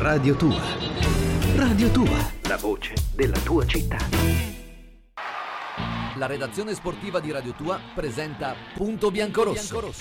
Radio Tua. Radio Tua, la voce della tua città. La redazione sportiva di Radio Tua presenta Punto Biancorosso.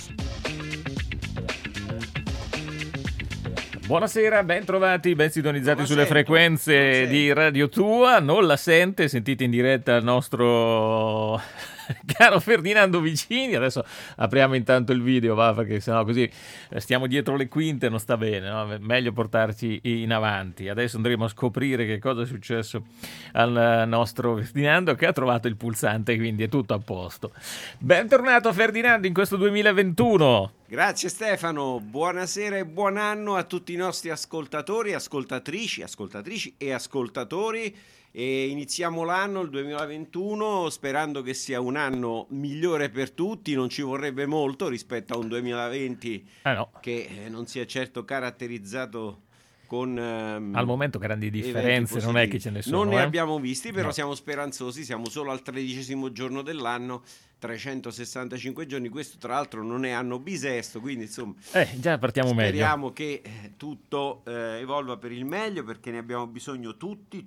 Buonasera, ben trovati, ben sintonizzati sulle frequenze di Radio Tua. Non la sentite in diretta il nostro caro Ferdinando Vicini. Adesso apriamo intanto il video, va, perché sennò così stiamo dietro le quinte, non sta bene, no? Meglio portarci in avanti. Adesso andremo a scoprire che cosa è successo al nostro Ferdinando, che ha trovato il pulsante, quindi è tutto a posto. Bentornato Ferdinando in questo 2021. Grazie Stefano, buonasera e buon anno a tutti i nostri ascoltatori, ascoltatrici e ascoltatori. E iniziamo l'anno, il 2021, sperando che sia un anno migliore per tutti. Non ci vorrebbe molto rispetto a un 2020 che non sia certo caratterizzato con al momento grandi differenze non è che ce ne sono. Non ne abbiamo visti, però siamo speranzosi. Siamo solo al 13° giorno dell'anno, 365 giorni. Questo tra l'altro non è anno bisesto, quindi insomma già partiamo speriamo meglio. che tutto evolva per il meglio, perché ne abbiamo bisogno tutti,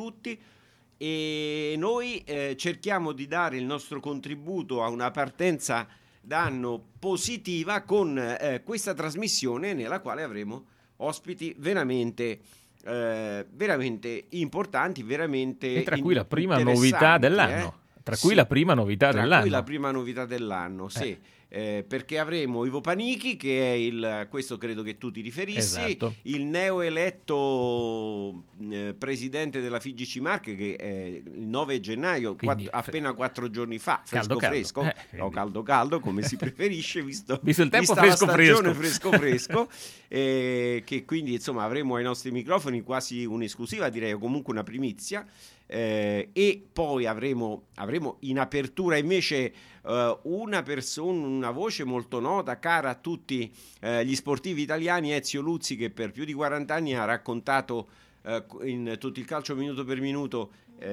e noi cerchiamo di dare il nostro contributo a una partenza d'anno positiva con questa trasmissione, nella quale avremo ospiti veramente importanti, veramente e tra cui la prima novità dell'anno. La prima novità dell'anno, sì. Perché avremo Ivo Panichi, che è questo credo che tu ti riferissi, esatto, il neoeletto presidente della FIGC Marche, che è il 9 gennaio, appena 4 giorni fa, fresco, caldo, come si preferisce, visto il tempo fresco, che quindi insomma avremo ai nostri microfoni quasi un'esclusiva, direi, o comunque una primizia. E poi avremo in apertura invece una voce molto nota, cara a tutti gli sportivi italiani, Ezio Luzzi, che per più di 40 anni ha raccontato in tutto il calcio minuto per minuto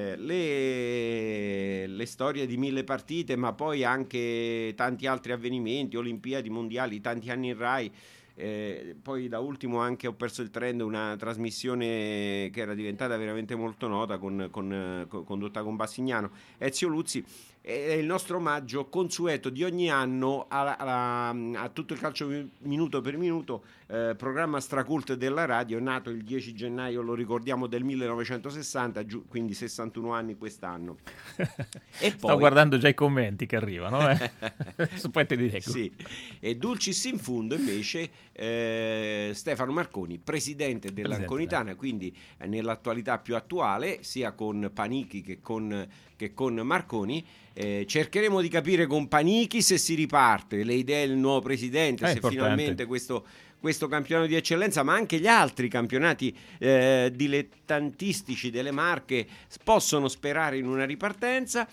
le storie di 1000 partite, ma poi anche tanti altri avvenimenti, Olimpiadi, mondiali, tanti anni in Rai. Poi da ultimo anche Ho perso il trend, una trasmissione che era diventata veramente molto nota condotta con Bassignano. Ezio Luzzi è il nostro omaggio consueto di ogni anno a tutto il calcio minuto per minuto, programma stracult della radio, nato il 10 gennaio, lo ricordiamo, del 1960, quindi 61 anni quest'anno. E poi, sto guardando già i commenti che arrivano, poi te li leggo. Sì. E dulcis in fundo invece Stefano Marconi, presidente dell'Anconitana, quindi nell'attualità più attuale, sia con Panichi che con Marconi. Cercheremo di capire con Panichi se si riparte, le idee del nuovo presidente, se finalmente questo campionato di eccellenza, ma anche gli altri campionati dilettantistici delle Marche possono sperare in una ripartenza,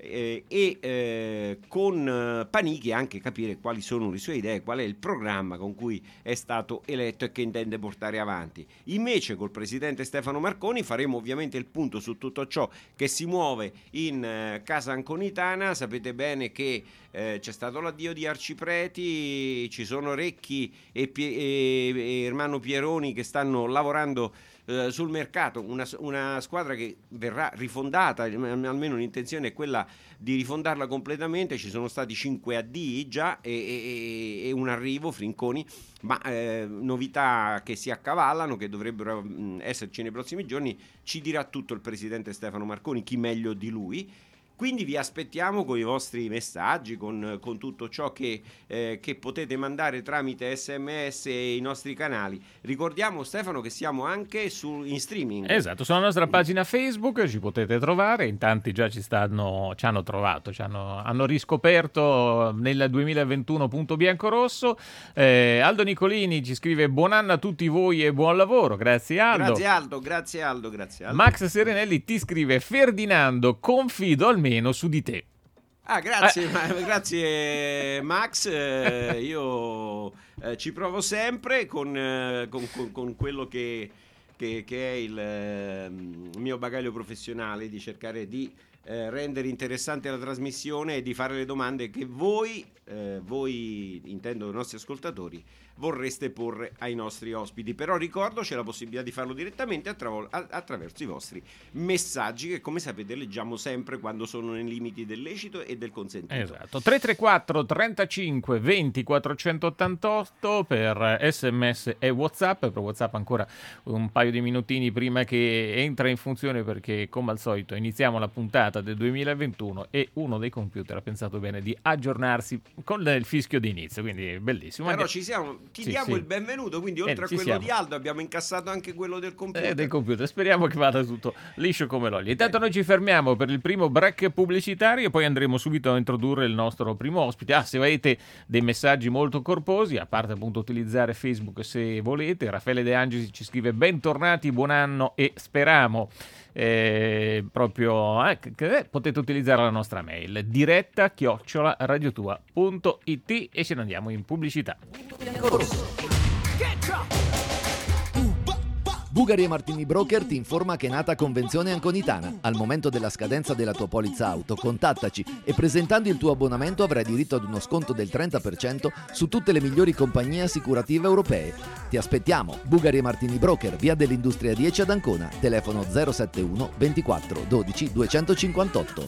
con Panichi anche capire quali sono le sue idee, qual è il programma con cui è stato eletto e che intende portare avanti. Invece col presidente Stefano Marconi faremo ovviamente il punto su tutto ciò che si muove in casa anconitana. Sapete bene che c'è stato l'addio di Arcipreti, ci sono Recchi e Ermanno Pieroni che stanno lavorando sul mercato, una squadra che verrà rifondata, almeno l'intenzione è quella di rifondarla completamente. Ci sono stati 5 addii già e un arrivo, Frinconi, ma novità che si accavallano, che dovrebbero esserci nei prossimi giorni. Ci dirà tutto il presidente Stefano Marconi, chi meglio di lui. Quindi vi aspettiamo con i vostri messaggi, con tutto ciò che potete mandare tramite SMS e i nostri canali. Ricordiamo, Stefano, che siamo anche in streaming. Esatto, sulla nostra pagina Facebook ci potete trovare. In tanti già ci hanno trovato, hanno riscoperto nel 2021 Punto Biancorosso. Aldo Nicolini ci scrive: buon anno a tutti voi e buon lavoro. Grazie Aldo. Grazie Aldo. Max Serenelli ti scrive: Ferdinando, confido almeno su di te. Grazie Max, io ci provo sempre con quello che è il mio bagaglio professionale, di cercare di rendere interessante la trasmissione e di fare le domande che voi intendo i nostri ascoltatori, vorreste porre ai nostri ospiti. Però ricordo c'è la possibilità di farlo direttamente attraverso i vostri messaggi, che come sapete leggiamo sempre quando sono nei limiti del lecito e del consentito. Esatto, 334 35 20 488 per SMS e WhatsApp. Per WhatsApp ancora un paio di minutini prima che entra in funzione, perché come al solito iniziamo la puntata del 2021 e uno dei computer ha pensato bene di aggiornarsi con il fischio di inizio, quindi bellissimo. Però ci siamo, ti diamo il benvenuto, quindi oltre a quello siamo. Di Aldo abbiamo incassato anche quello del computer. Speriamo che vada tutto liscio come l'olio. Intanto noi ci fermiamo per il primo break pubblicitario e poi andremo subito a introdurre il nostro primo ospite. Se avete dei messaggi molto corposi, a parte appunto utilizzare Facebook se volete, Raffaele De Angeli ci scrive: bentornati, buon anno e speriamo potete utilizzare la nostra mail diretta@radiotua.it e ce ne andiamo in pubblicità. Bugari e Martini Broker ti informa che è nata Convenzione Anconitana. Al momento della scadenza della tua polizza auto, contattaci e presentando il tuo abbonamento avrai diritto ad uno sconto del 30% su tutte le migliori compagnie assicurative europee. Ti aspettiamo, Bugari e Martini Broker, via dell'Industria 10 ad Ancona, telefono 071 24 12 258.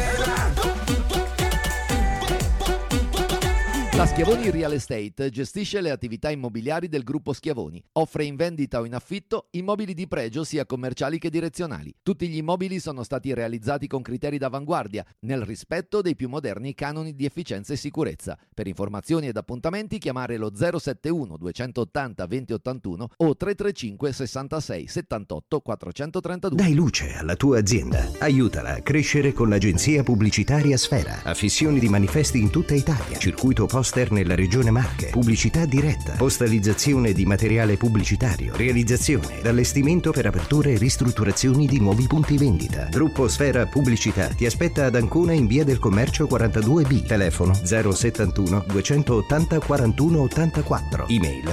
La Schiavoni Real Estate gestisce le attività immobiliari del gruppo Schiavoni. Offre in vendita o in affitto immobili di pregio sia commerciali che direzionali. Tutti gli immobili sono stati realizzati con criteri d'avanguardia, nel rispetto dei più moderni canoni di efficienza e sicurezza. Per informazioni ed appuntamenti chiamare lo 071 280 2081 o 335 66 78 432. Dai luce alla tua azienda. Aiutala a crescere con l'agenzia pubblicitaria Sfera. Affissioni di manifesti in tutta Italia. Circuito poster nella regione Marche, pubblicità diretta, postalizzazione di materiale pubblicitario, realizzazione, allestimento per aperture e ristrutturazioni di nuovi punti vendita. Gruppo Sfera Pubblicità ti aspetta ad Ancona in via del Commercio 42B, telefono 071 280 41 84, email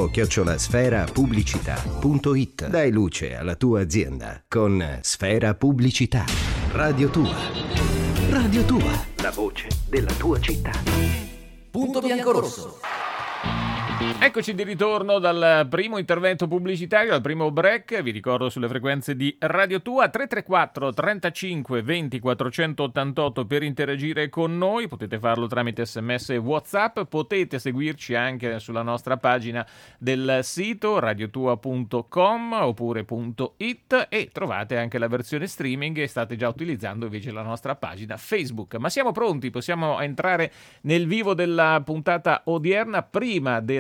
info@sferapubblicità.it. Dai luce alla tua azienda con Sfera Pubblicità. Radio Tua. Radio Tua, la voce della tua città. Punto bianco-rosso. Eccoci di ritorno dal primo intervento pubblicitario, al primo break. Vi ricordo sulle frequenze di Radio Tua 334 35 20 488 per interagire con noi. Potete farlo tramite SMS e WhatsApp. Potete seguirci anche sulla nostra pagina del sito radiotua.com oppure .it e trovate anche la versione streaming e state già utilizzando invece la nostra pagina Facebook. Ma siamo pronti, possiamo entrare nel vivo della puntata odierna prima del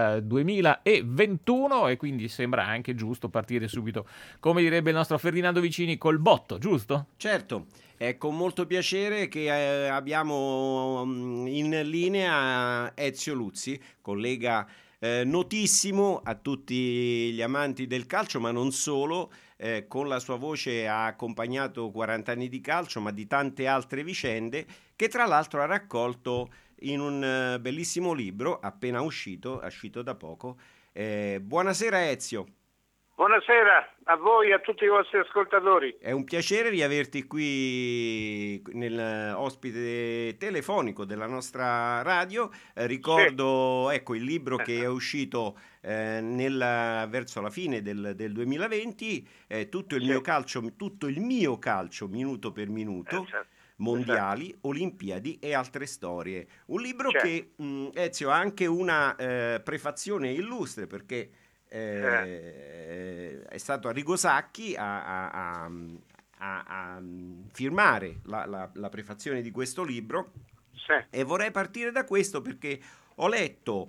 2021 e quindi sembra anche giusto partire subito, come direbbe il nostro Ferdinando Vicini, col botto, giusto? Certo, è con molto piacere che abbiamo in linea Ezio Luzzi, collega notissimo a tutti gli amanti del calcio, ma non solo. Con la sua voce ha accompagnato 40 anni di calcio, ma di tante altre vicende, che tra l'altro ha raccolto in un bellissimo libro appena uscito da poco. Buonasera Ezio. Buonasera a voi e a tutti i vostri ascoltatori. È un piacere riaverti qui nel ospite telefonico della nostra radio. Ricordo ecco il libro che è uscito verso la fine del 2020, tutto il mio calcio minuto per minuto. Certo. Mondiali, Olimpiadi e altre storie. Un libro che Ezio ha anche una prefazione illustre, perché è stato Arrigo Sacchi a firmare la prefazione di questo libro. E vorrei partire da questo perché ho letto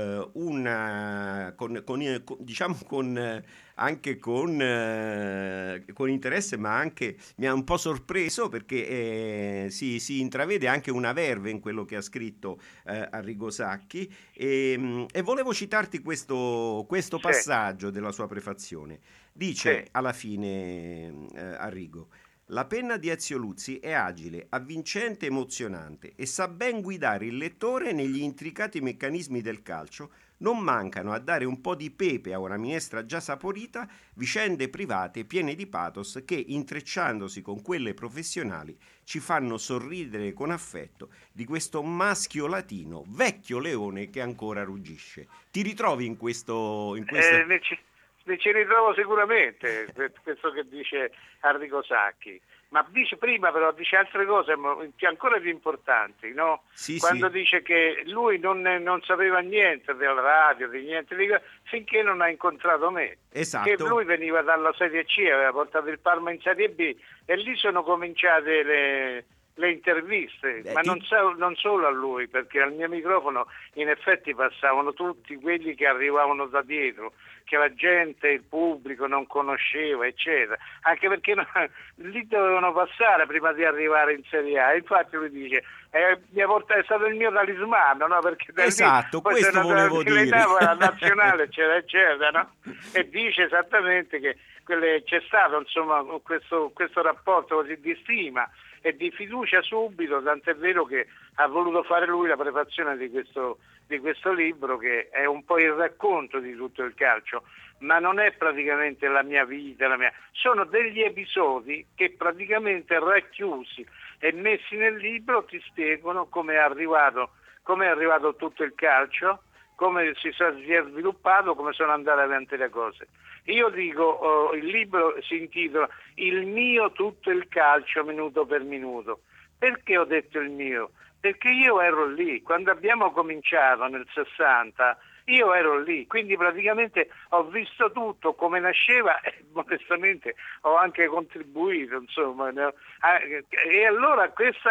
anche con interesse, ma anche mi ha un po' sorpreso perché si intravede anche una verve in quello che ha scritto Arrigo Sacchi e volevo citarti questo passaggio della sua prefazione. Dice alla fine Arrigo: la penna di Ezio Luzzi è agile, avvincente, emozionante e sa ben guidare il lettore negli intricati meccanismi del calcio, non mancano a dare un po' di pepe a una minestra già saporita vicende private piene di pathos che, intrecciandosi con quelle professionali, ci fanno sorridere con affetto di questo maschio latino, vecchio leone che ancora ruggisce. Ti ritrovi in questo... Ci ritrovo sicuramente, questo che dice Arrigo Sacchi, ma dice prima però dice altre cose ancora più importanti, no? Sì, Quando sì. dice che lui non sapeva niente della radio, di niente finché non ha incontrato me. Esatto. Che lui veniva dalla Serie C, aveva portato il Parma in Serie B e lì sono cominciate le interviste, ma non solo a lui, perché al mio microfono in effetti passavano tutti quelli che arrivavano da dietro, che la gente, il pubblico non conosceva, eccetera, anche perché lì dovevano passare prima di arrivare in Serie A. Infatti lui dice è stato il mio talismano, no? Perché da esatto, lì, questo volevo dire, la nazionale eccetera eccetera, no? E dice esattamente che c'è stato insomma questo rapporto così di stima e di fiducia subito, tant'è vero che ha voluto fare lui la prefazione di questo libro, che è un po' il racconto di tutto il calcio, ma non è praticamente la mia vita, sono degli episodi che praticamente racchiusi e messi nel libro ti spiegano come è arrivato tutto il calcio, come si è sviluppato, come sono andate avanti le cose. Io dico, il libro si intitola Il mio tutto il calcio minuto per minuto. Perché ho detto il mio? Perché io ero lì, quando abbiamo cominciato nel 60, io ero lì, quindi praticamente ho visto tutto come nasceva e modestamente ho anche contribuito, insomma, no? E allora questa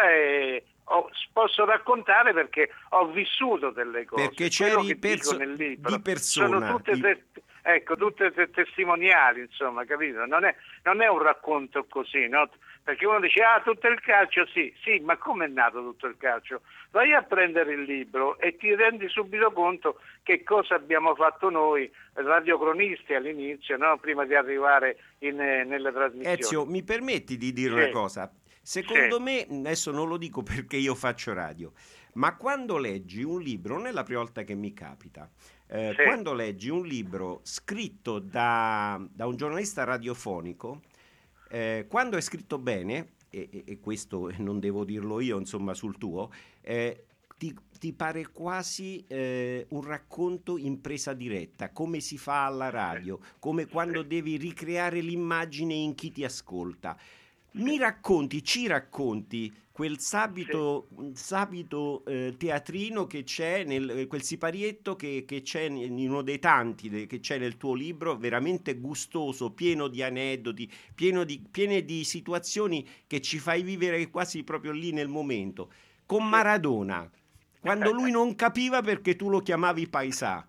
posso raccontare perché ho vissuto delle cose. Perché c'eri nel libro di persona. Sono tutte testimoniali, insomma, capito? Non è un racconto così, no? Perché uno dice, tutto il calcio, sì, ma come è nato tutto il calcio? Vai a prendere il libro e ti rendi subito conto che cosa abbiamo fatto noi, radiocronisti all'inizio, no? Prima di arrivare nelle trasmissioni. Ezio, mi permetti di dire una cosa? Secondo me, adesso non lo dico perché io faccio radio, ma quando leggi un libro, non è la prima volta che mi capita, quando leggi un libro scritto da un giornalista radiofonico, quando è scritto bene, e questo non devo dirlo io, insomma, sul tuo, ti pare quasi un racconto in presa diretta, come si fa alla radio, come quando devi ricreare l'immagine in chi ti ascolta. Ci racconti quel sabito teatrino che c'è, quel siparietto che c'è in uno dei tanti che c'è nel tuo libro, veramente gustoso, pieno di aneddoti, piene di situazioni che ci fai vivere quasi proprio lì nel momento. Con Maradona, quando lui non capiva perché tu lo chiamavi paesà.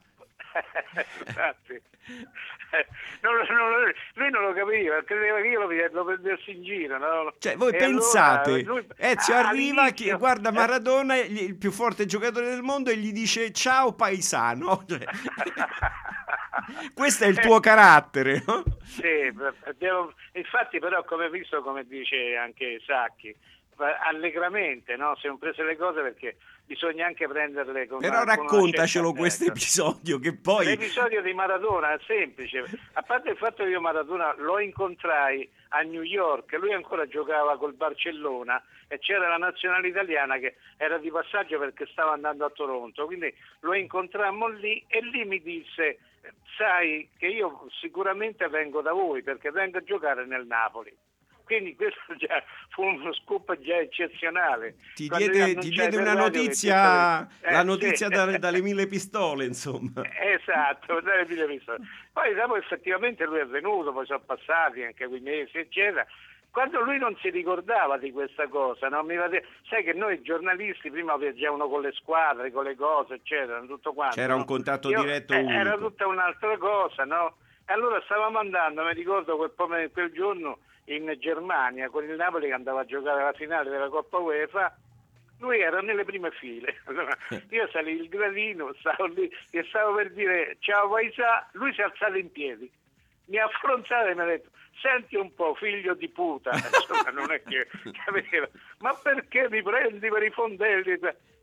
Lui non lo capiva, credeva che io lo prendessi in giro, no? Cioè, voi pensate, Ezio arriva, guarda Maradona, il più forte giocatore del mondo, e gli dice ciao paesano. Cioè, questo è il tuo carattere, no? Sì, infatti però come visto, come dice anche Sacchi, allegramente, no? Si sono prese le cose perché bisogna anche prenderle con però raccontacelo questo episodio, che poi l'episodio di Maradona è semplice, a parte il fatto che io Maradona lo incontrai a New York, lui ancora giocava col Barcellona e c'era la nazionale italiana che era di passaggio perché stava andando a Toronto, quindi lo incontrammo lì e lì mi disse: sai che io sicuramente vengo da voi perché vengo a giocare nel Napoli. Quindi questo già fu uno scoop già eccezionale. Ti diede una notizia, la notizia sì. dalle 1000 pistole, insomma. Esatto, dalle 1000 pistole. Poi dopo effettivamente lui è venuto, poi sono passati anche quei mesi, eccetera. Quando lui non si ricordava di questa cosa, no? Sai che noi giornalisti prima viaggiavano con le squadre, con le cose, eccetera, tutto quanto. C'era un contatto diretto unico. Era tutta un'altra cosa, no? E allora stavamo andando, mi ricordo quel giorno, in Germania con il Napoli che andava a giocare la finale della Coppa UEFA. Lui era nelle prime file, allora, io salì il gradino, stavo lì e stavo per dire ciao paesà, lui si è alzato in piedi, mi ha affrontato e mi ha detto: senti un po', figlio di puta, insomma, non è che capeva, ma perché mi prendi per i fondelli?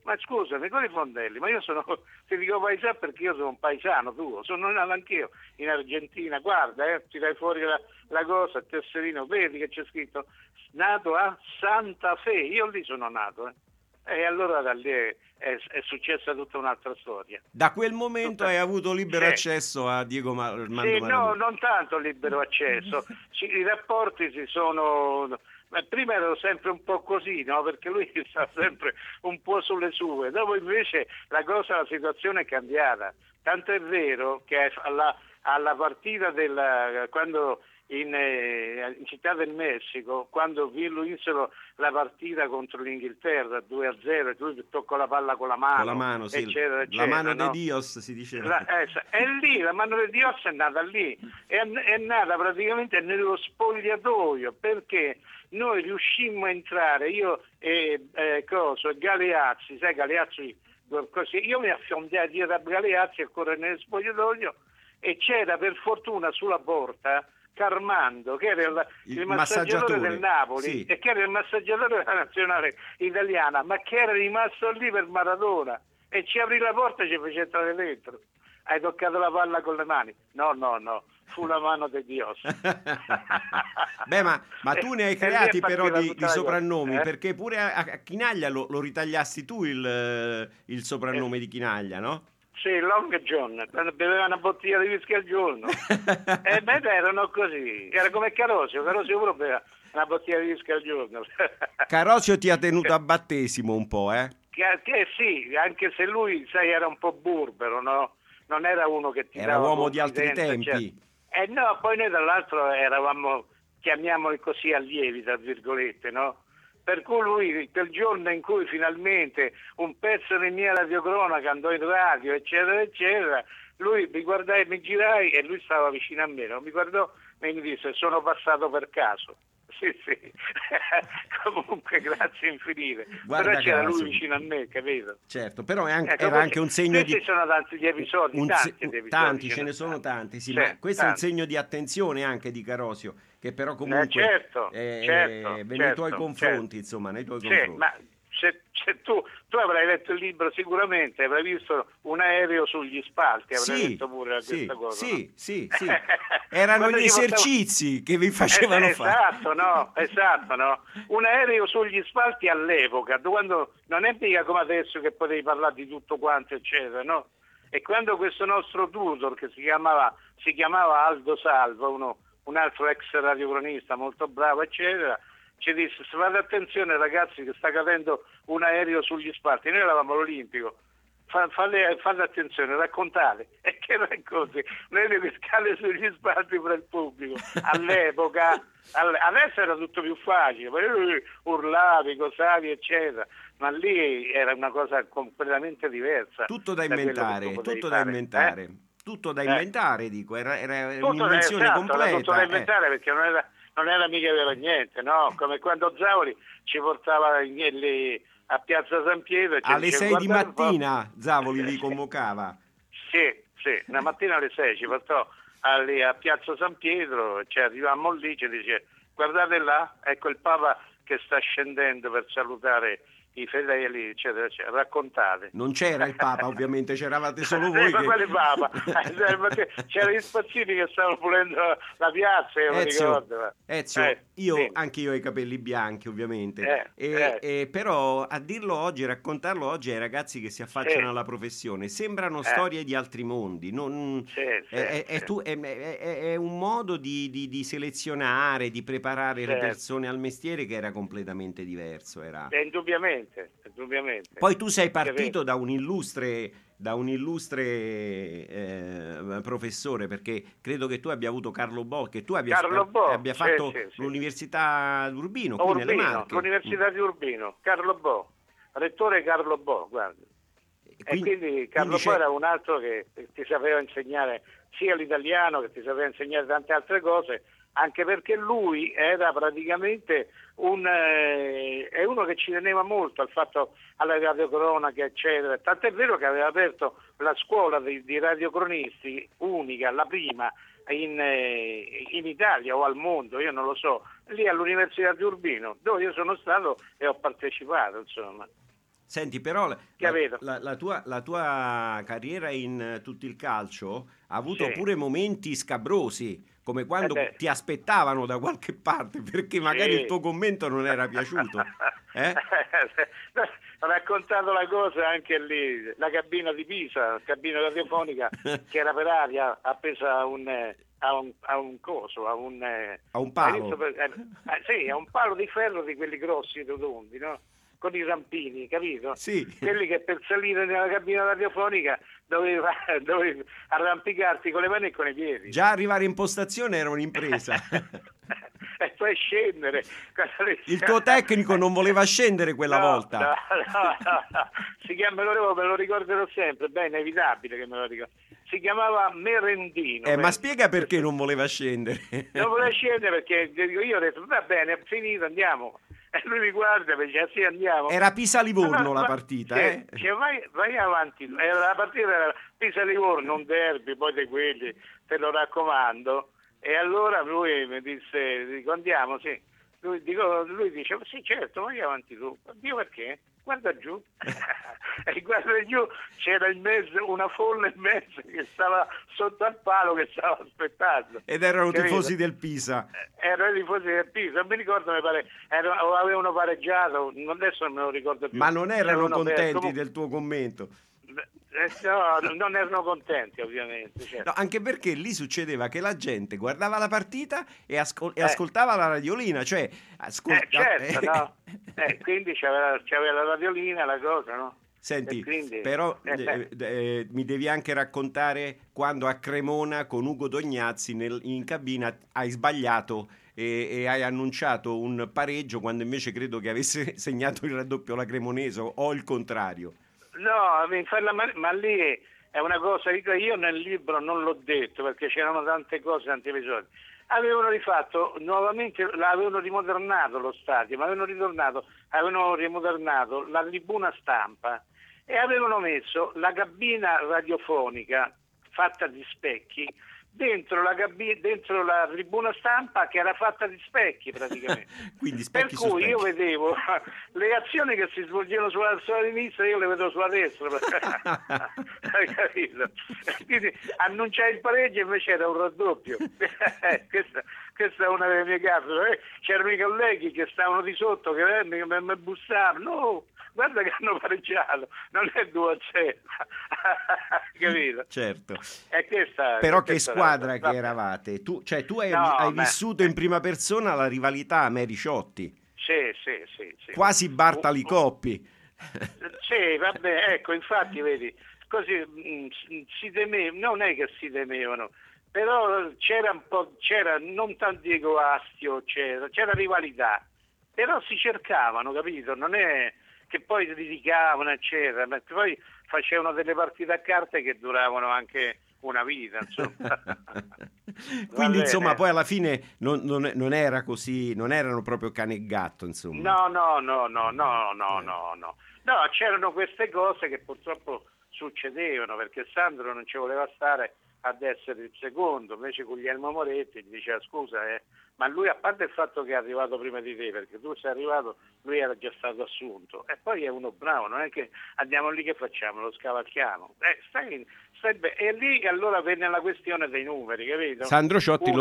Ma scusami, con i fondelli, ma io ti dico paesano perché io sono un paesano tuo, sono nato anch'io in Argentina, guarda, tirai fuori la cosa, il tesserino, vedi che c'è scritto nato a Santa Fe, io lì sono nato, E allora da lì è successa tutta un'altra storia. Da quel momento hai avuto libero accesso a Diego Armando Maradona? No, non tanto libero accesso, i rapporti si sono... Ma prima ero sempre un po' così, no? Perché lui sta sempre un po' sulle sue, dopo invece la situazione è cambiata, tanto è vero che alla partita quando in Città del Messico, quando vinsero la partita contro l'Inghilterra 2-0 e lui toccò la palla con la mano, sì, eccetera, la mano no? de Dios si diceva. È lì, la mano de Dios è nata lì, è nata praticamente nello spogliatoio, perché noi riuscimmo a entrare, io e Galeazzi, sai Galeazzi, così, io mi affondai dietro a Galeazzi a correre nello spogliatoio e c'era per fortuna sulla porta Carmando, che era il massaggiatore del Napoli, sì, e che era il massaggiatore della nazionale italiana, ma che era rimasto lì per Maradona, e ci aprì la porta e ci fece entrare dentro. Hai toccato la palla con le mani? No, fu la mano di Dios. Beh, ma tu ne hai creati però di soprannomi, perché pure a Chinaglia lo ritagliasti tu il soprannome di Chinaglia, no? Sì, Long John, quando beveva una bottiglia di whisky al giorno. E erano così, era come Carosio pure beveva una bottiglia di whisky al giorno. Carosio ti ha tenuto a battesimo un po', Che sì, anche se lui, sai, era un po' burbero, no? Non era uno che ti era dava uomo di altri tempi. No, poi noi dall'altro eravamo, chiamiamoli così, allievi, tra virgolette, no? Per cui lui, quel giorno in cui finalmente un pezzo di mia radiocronaca andò in radio, eccetera, eccetera, lui mi guardai, mi girai e lui stava vicino a me, no? Mi guardò e mi disse: sono passato per caso. Sì. Comunque grazie infinite. Guarda, però c'era caso. Lui vicino a me, capito? Certo, però era anche un segno di... Questi sono tanti gli episodi, tanti, ce ne sono tanti, sì, ma questo è un segno di attenzione anche di Carosio, che però comunque nei tuoi confronti, insomma, nei tuoi confronti. Ma se tu avrai letto il libro sicuramente, avrai visto un aereo sugli spalti, avrai letto pure questa cosa. Sì. Erano gli esercizi che vi facevano fare. Esatto, no? Un aereo sugli spalti all'epoca, quando non è mica come adesso che potevi parlare di tutto quanto, eccetera, no? E quando questo nostro tutor, che si chiamava Aldo Salva, un altro ex radiocronista molto bravo, eccetera, ci disse: fate attenzione ragazzi che sta cadendo un aereo sugli spalti. Noi eravamo all'Olimpico, fate attenzione, raccontate. E che racconti? Un aereo che scade sugli spalti per il pubblico. All'epoca, adesso era tutto più facile, urlavi, cosavi, eccetera, ma lì era una cosa completamente diversa. Tutto da inventare. Tutto da inventare, dico, era un'invenzione completa. Era tutto da inventare, perché non era mica vero niente, no? Come quando Zavoli ci portava a Piazza San Pietro. Alle 6 di mattina Zavoli li convocava. Sì, una mattina alle 6 ci portò a Piazza San Pietro, arrivammo lì, ci dice: guardate là, ecco il Papa che sta scendendo per salutare i fedeli, eccetera, eccetera, raccontate. Non c'era il Papa, ovviamente, c'eravate solo voi. Ma quale Papa? C'erano gli spazzini che stavano pulendo la piazza, io mi ricordo. Anche io ho i capelli bianchi, ovviamente. Però a dirlo oggi, raccontarlo oggi ai ragazzi che si affacciano alla professione, sembrano storie di altri mondi. È un modo di selezionare, di preparare le persone al mestiere che era completamente diverso. Indubbiamente. Poi tu sei partito da un illustre professore, perché credo che tu abbia avuto Carlo Bo, che tu abbia fatto l'università di Urbino, qui nelle Marche. L'università di Urbino, Carlo Bo, rettore Carlo Bo, guarda. Quindi Carlo Bo era un altro che ti sapeva insegnare sia l'italiano, che ti sapeva insegnare tante altre cose, anche perché lui era praticamente è uno che ci teneva molto al fatto, alla radiocronaca, eccetera. Tant'è vero che aveva aperto la scuola di radiocronisti, unica, la prima in Italia o al mondo, io non lo so, lì all'Università di Urbino, dove io sono stato e ho partecipato, insomma. Senti, però la tua carriera in tutto il calcio ha avuto pure momenti scabrosi, come quando ti aspettavano da qualche parte perché magari il tuo commento non era piaciuto. Ho raccontato la cosa anche lì, la cabina di Pisa, cabina radiofonica che era per aria appesa a un coso, a un palo. Sì, a un palo di ferro di quelli grossi, rotondi, no? Con i rampini, capito? Sì. Quelli che per salire nella cabina radiofonica dovevi arrampicarti con le mani e con i piedi. Già arrivare in postazione era un'impresa. E poi scendere. Il tuo tecnico non voleva scendere quella volta. No. Si chiama, me lo ricorderò sempre, è inevitabile che me lo ricordo. Si chiamava Merendino. Ma spiega perché non voleva scendere. Non voleva scendere perché io ho detto va bene, è finito, andiamo. E lui mi guarda e dice sì, andiamo. Era Pisa-Livorno la partita, Cioè, vai avanti. La partita era Pisa-Livorno, un derby, poi di quelli, te lo raccomando. E allora lui mi disse, andiamo, sì. Lui dice, sì certo, vai avanti tu. Dio perché? Guarda giù. E guarda giù, c'era in mezzo una folla in mezzo che stava sotto al palo, che stava aspettando. Ed erano tifosi del Pisa. Erano i tifosi del Pisa, non mi ricordo, mi pare, avevano pareggiato, adesso non me lo ricordo più. Ma non erano contenti del tuo commento? No, non erano contenti ovviamente. Certo. No, anche perché lì succedeva che la gente guardava la partita e ascoltava la radiolina, cioè certo, no? Quindi c'aveva la radiolina, la cosa, no? Senti, quindi, però mi devi anche raccontare quando a Cremona con Ugo Dognazzi in cabina hai sbagliato e hai annunciato un pareggio quando invece credo che avesse segnato il raddoppio la Cremonese o il contrario. No, ma lì è una cosa, io nel libro non l'ho detto perché c'erano tante cose, tanti episodi. Avevano rifatto nuovamente, avevano rimodernato lo stadio, ma avevano rimodernato la tribuna stampa e avevano messo la cabina radiofonica fatta di specchi dentro la tribuna stampa che era fatta di specchi praticamente. Quindi specchi per cui io vedevo le azioni che si svolgevano sulla sinistra, io le vedo sulla destra. Hai capito? Quindi annunciare il pareggio invece era un raddoppio. Questa è una delle mie case. C'erano i colleghi che stavano di sotto che mi bussavano. No, guarda che hanno pareggiato, non è 2-0. Capito? Certo. Però che squadra che eravate? Tu hai vissuto in prima persona la rivalità Meri-Ciotti. Sì. Quasi Bartali Coppi. Sì, vabbè, ecco, infatti vedi, così si temevano, non è che si temevano, però c'era non tanto Diego Astio, c'era rivalità, però si cercavano, capito? Non è che poi si litigavano, eccetera, ma poi facevano delle partite a carte che duravano anche una vita, insomma. Quindi insomma poi alla fine non era così, non erano proprio cane e gatto, insomma. No, c'erano queste cose che purtroppo succedevano perché Sandro non ci voleva stare ad essere il secondo, invece Guglielmo Moretti gli diceva scusa, ma lui, a parte il fatto che è arrivato prima di te, perché tu sei arrivato, lui era già stato assunto, e poi è uno bravo, non è che andiamo lì che facciamo, lo scavalchiamo, stai bene. E lì allora venne la questione dei numeri, capito? Sandro Ciotti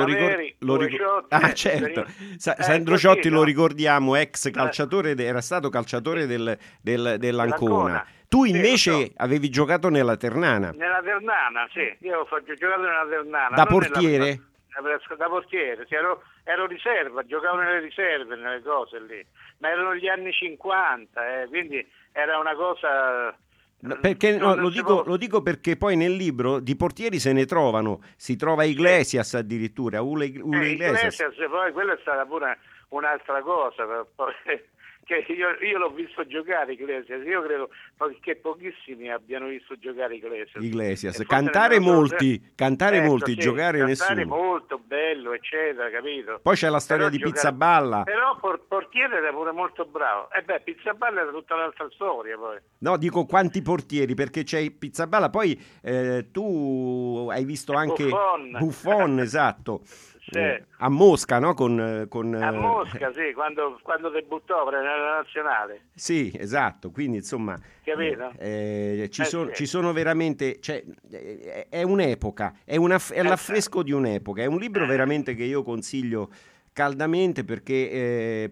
Sandro Ciotti lo ricordiamo, ex calciatore, era stato calciatore dell'Ancona. Tu invece avevi giocato nella Ternana. Nella Ternana, sì, io ho giocato nella Ternana. Da portiere? Da portiere, sì, ero riserva, giocavo nelle riserve, nelle cose lì, ma erano gli anni 50, quindi era una cosa... Perché lo dico perché poi nel libro di portieri se ne trovano, si trova Iglesias addirittura, Iglesias, poi quella è stata pure un'altra cosa, poi, che io l'ho visto giocare Iglesias, io credo che pochissimi abbiano visto giocare Iglesias. Cantare molti, sì, giocare nessuno. Cantare molto bello, eccetera, capito? Poi c'è la storia di Pizzaballa. Però portiere era pure molto bravo. Pizzaballa era tutta un'altra storia poi. No, dico quanti portieri, perché c'è Pizzaballa, poi tu hai visto anche Buffon, esatto. a Mosca, no? A Mosca, sì, quando debuttò nella nazionale. Sì, esatto, quindi insomma capito? Ci sono veramente, cioè, è un'epoca, è l'affresco di un'epoca, è un libro veramente che io consiglio caldamente perché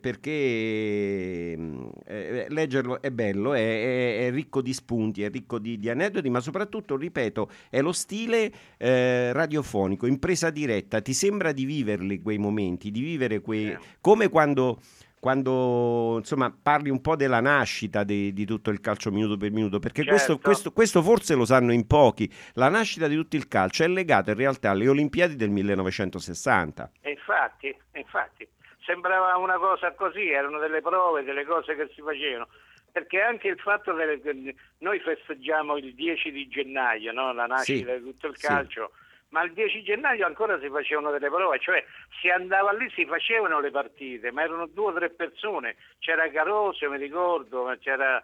leggerlo è bello, è ricco di spunti, è ricco di aneddoti, ma soprattutto, ripeto, è lo stile radiofonico, in presa diretta, ti sembra di viverli quei momenti, di vivere come quando insomma parli un po' della nascita di tutto il calcio minuto per minuto, perché questo forse lo sanno in pochi, la nascita di tutto il calcio è legata in realtà alle Olimpiadi del 1960. E infatti sembrava una cosa così, erano delle prove, delle cose che si facevano, perché anche il fatto che noi festeggiamo il 10 di gennaio, no? La nascita di tutto il calcio, ma il 10 gennaio ancora si facevano delle prove, cioè si andava lì, si facevano le partite, ma erano 2 o 3 persone, c'era Caroso, mi ricordo, c'era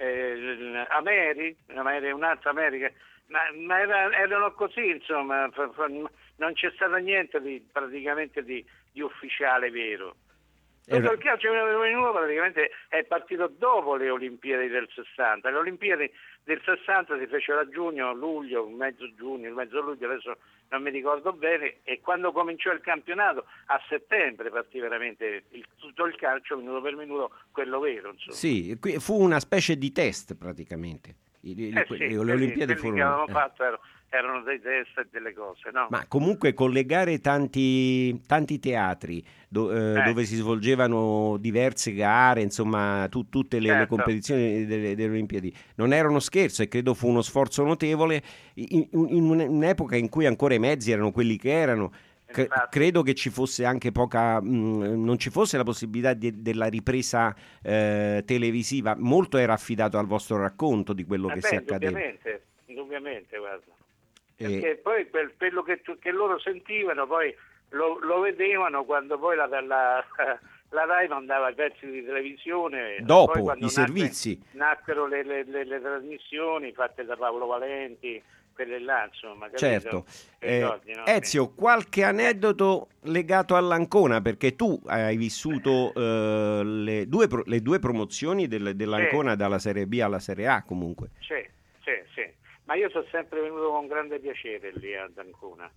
Ameri, un'altra America, ma erano così, insomma, non c'è stato niente praticamente di ufficiale vero. Tutto il calcio minuto praticamente è partito dopo le Olimpiadi del 60. Le Olimpiadi del 60 si fecero a giugno, luglio, mezzo luglio, adesso non mi ricordo bene, e quando cominciò il campionato a settembre partì veramente tutto il calcio minuto per minuto, quello vero, insomma. Sì, fu una specie di test praticamente. Le Olimpiadi furono... che avevamo fatto erano dei test e delle cose, no? Ma comunque collegare tanti teatri dove si svolgevano diverse gare, insomma tutte le competizioni delle Olimpiadi non era uno scherzo, e credo fu uno sforzo notevole in un'epoca in cui ancora i mezzi erano quelli che erano. Credo che ci fosse anche non ci fosse la possibilità della ripresa televisiva, molto era affidato al vostro racconto di quello che si accadeva. Indubbiamente, guarda. Perché poi quello che loro sentivano poi lo vedevano quando poi la Rai mandava i pezzi di televisione. Dopo poi i servizi. Nacquero le trasmissioni fatte da Paolo Valenti, quelle là, insomma. Capito? Certo. Ricordi, no? Ezio, qualche aneddoto legato all'Ancona, perché tu hai vissuto le due promozioni dell'Ancona, dalla Serie B alla Serie A comunque. Sì. Ma io sono sempre venuto con grande piacere lì ad Ancona,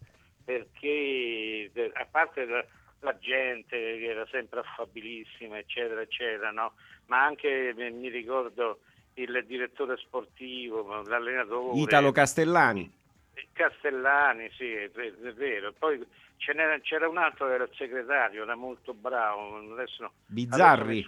perché a parte la gente che era sempre affabilissima, eccetera, eccetera, no? Ma anche mi ricordo il direttore sportivo, l'allenatore Italo Castellani, sì, è vero. Poi c'era un altro che era il segretario, era molto bravo, adesso Bizzarri.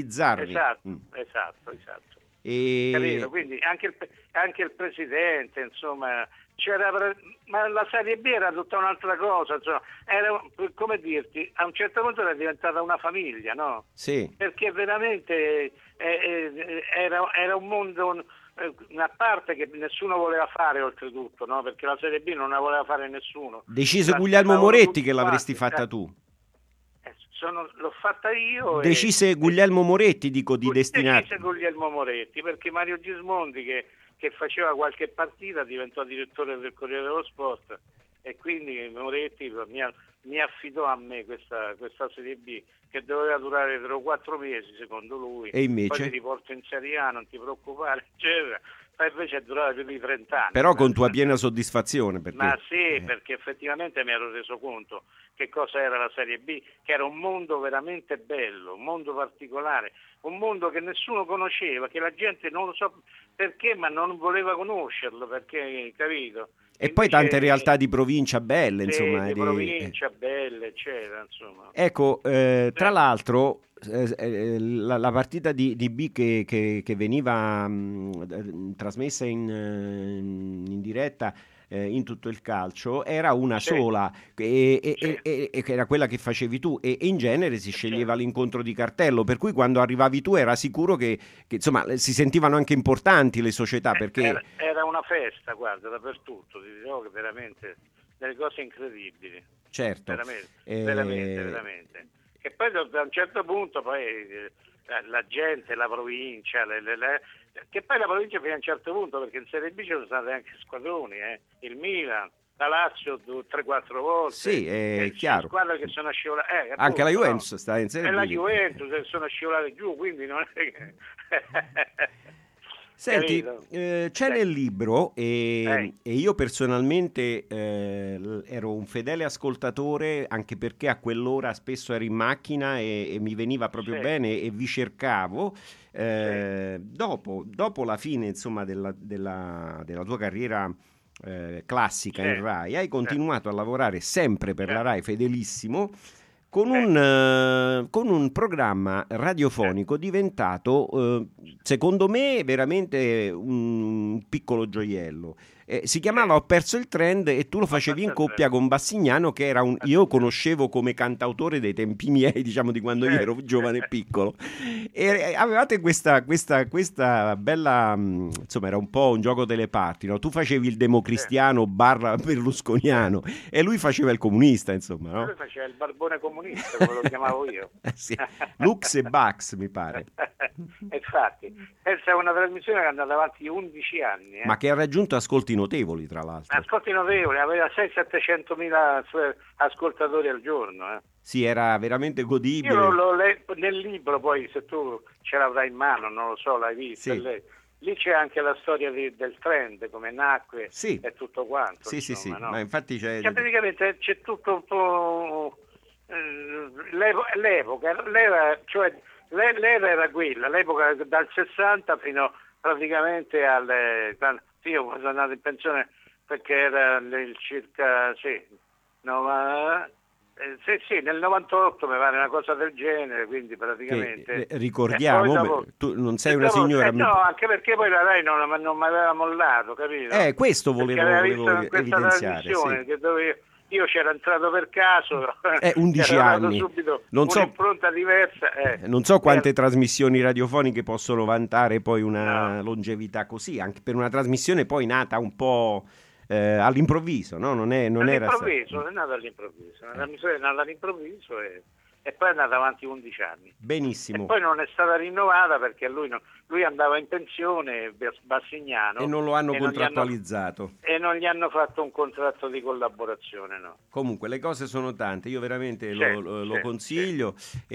Esatto. Capito? Quindi anche il presidente, insomma, ma la Serie B era tutta un'altra cosa, insomma, era, come dirti, a un certo punto era diventata una famiglia, no? Sì. Perché veramente era un mondo, una parte che nessuno voleva fare, oltretutto, no? Perché la Serie B non la voleva fare nessuno. Decise Guglielmo Moretti che l'avresti fatta tu. L'ho fatta io. Decise Guglielmo Moretti, dico, di destinare. Decise Guglielmo Moretti, perché Mario Gismondi, che faceva qualche partita, diventò direttore del Corriere dello Sport, e quindi Moretti mi affidò a me questa Serie B, che doveva durare 3 o 4 mesi secondo lui. E invece? Poi ti riporto in Serie A, non ti preoccupare, eccetera. Poi invece è durata più di 30 anni. Però con tua piena soddisfazione. Perché... Ma sì, perché effettivamente mi ero reso conto che cosa era la Serie B, che era un mondo veramente bello, un mondo particolare, un mondo che nessuno conosceva, che la gente non lo so perché, ma non voleva conoscerlo, perché, capito? E poi tante realtà di provincia belle, insomma. Di provincia belle, eccetera, insomma. Ecco, tra l'altro, la partita di B che veniva trasmessa in diretta in tutto il calcio era una sola, e era quella che facevi tu, e in genere si sceglieva l'incontro di cartello, per cui quando arrivavi tu era sicuro che insomma si sentivano anche importanti le società, perché era una festa, guarda, dappertutto, ti dirò che veramente delle cose incredibili. Certo. Veramente. E poi da un certo punto poi la gente, la provincia, che poi la provincia fino a un certo punto, perché in Serie B ci sono stati anche squadroni, il Milan, la Lazio 3-4 volte. Sì, è chiaro. Squadre che sono scivolate. Anche la Juventus sta in Serie B. E la Juventus sono scivolate giù, quindi non è che... Senti, c'è nel libro e io personalmente ero un fedele ascoltatore, anche perché a quell'ora spesso ero in macchina e mi veniva proprio bene e vi cercavo. Dopo la fine, insomma, della tua carriera classica in Rai, hai continuato a lavorare sempre per la Rai, fedelissimo, con un programma radiofonico diventato, secondo me, veramente un piccolo gioiello. Si chiamava Ho perso il trend e tu lo facevi in coppia con Bassignano, che era io conoscevo come cantautore dei tempi miei, diciamo, di quando io ero giovane e piccolo, e avevate questa bella, insomma, era un po' un gioco delle parti, no? Tu facevi il democristiano / berlusconiano e lui faceva il comunista, insomma, no? Lui faceva il barbone comunista, come lo chiamavo io. Sì. Lux e Bax, mi pare. Infatti, questa è una trasmissione che è andata avanti 11 anni. Ma che ha raggiunto ascolti notevoli, tra l'altro. Ascolti notevoli, aveva 600-700.000 ascoltatori al giorno. Sì, era veramente godibile. Io nel libro, poi se tu ce l'avrai in mano, non lo so, l'hai visto, lì c'è anche la storia del trend, come nacque e tutto quanto. Sì, insomma, sì, no? ma infatti c'è praticamente c'è tutto un po' l'epoca, cioè l'era era quella, l'epoca dal 60 fino praticamente io sono andato in pensione perché era nel circa nel 98 mi pare, una cosa del genere, quindi praticamente ricordiamo, dopo, tu non sei una signora no, anche perché poi la Rai non mi aveva mollato, capito? Questo volevo evidenziare, che dove io c'ero entrato per caso, 11 anni, subito non so, un'impronta diversa. Non so quante trasmissioni radiofoniche possono vantare poi una longevità così, anche per una trasmissione poi nata un po' all'improvviso, no? Non era all'improvviso, è nata all'improvviso, una trasmissione è nata all'improvviso e poi è andata avanti 11 anni. Benissimo. E poi non è stata rinnovata perché lui andava in pensione, Bassignano, e non lo hanno contrattualizzato. E non gli hanno fatto un contratto di collaborazione, no. Comunque le cose sono tante, io veramente lo consiglio.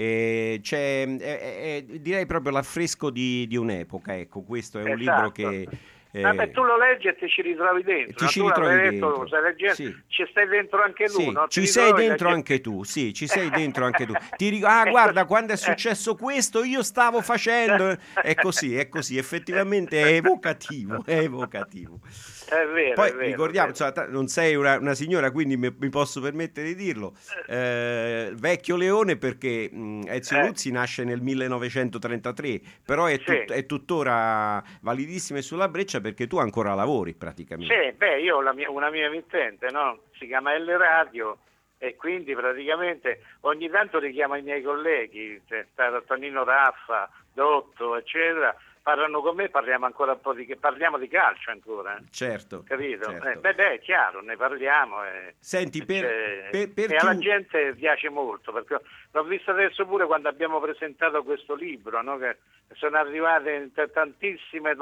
C'è, direi proprio l'affresco di un'epoca, ecco, questo è un libro che... tu lo leggi e ti ci ritrovi dentro. Ci ritrovi dentro. Ci stai dentro anche tu, no? Ci sei dentro anche tu, ci sei dentro anche tu. Ti dico, guarda, quando è successo questo io stavo facendo... È così, effettivamente è evocativo. È vero. Poi è vero, ricordiamo, non sei una signora, quindi mi posso permettere di dirlo. Vecchio leone, perché Ezio Luzzi nasce nel 1933, però è tuttora validissima e sulla breccia, perché tu ancora lavori praticamente. Sì, io ho una mia emittente, no? Si chiama L Radio, e quindi praticamente ogni tanto richiamo i miei colleghi, Tonino Raffa, Dotto, eccetera, parlano con me, parliamo ancora un po' parliamo di calcio ancora. Certo. Capito? Certo. È chiaro, ne parliamo. Senti, e alla gente piace molto, perché l'ho visto adesso pure quando abbiamo presentato questo libro, no? Che sono arrivate tantissime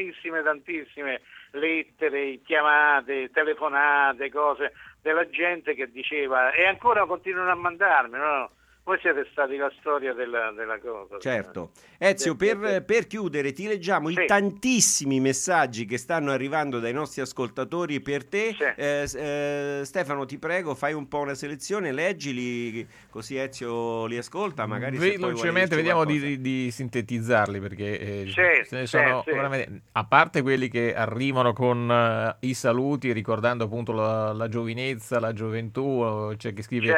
lettere, chiamate, telefonate, cose della gente che diceva, e ancora continuano a mandarmi, no? Voi siete stati la storia della cosa. Certo. Ezio, per chiudere, ti leggiamo i tantissimi messaggi che stanno arrivando dai nostri ascoltatori per te. Stefano, ti prego, fai un po' una selezione, leggili, così Ezio li ascolta. Magari velocemente vediamo di sintetizzarli, perché ce ne sono veramente, a parte quelli che arrivano con i saluti, ricordando appunto la giovinezza, la gioventù. C'è chi scrive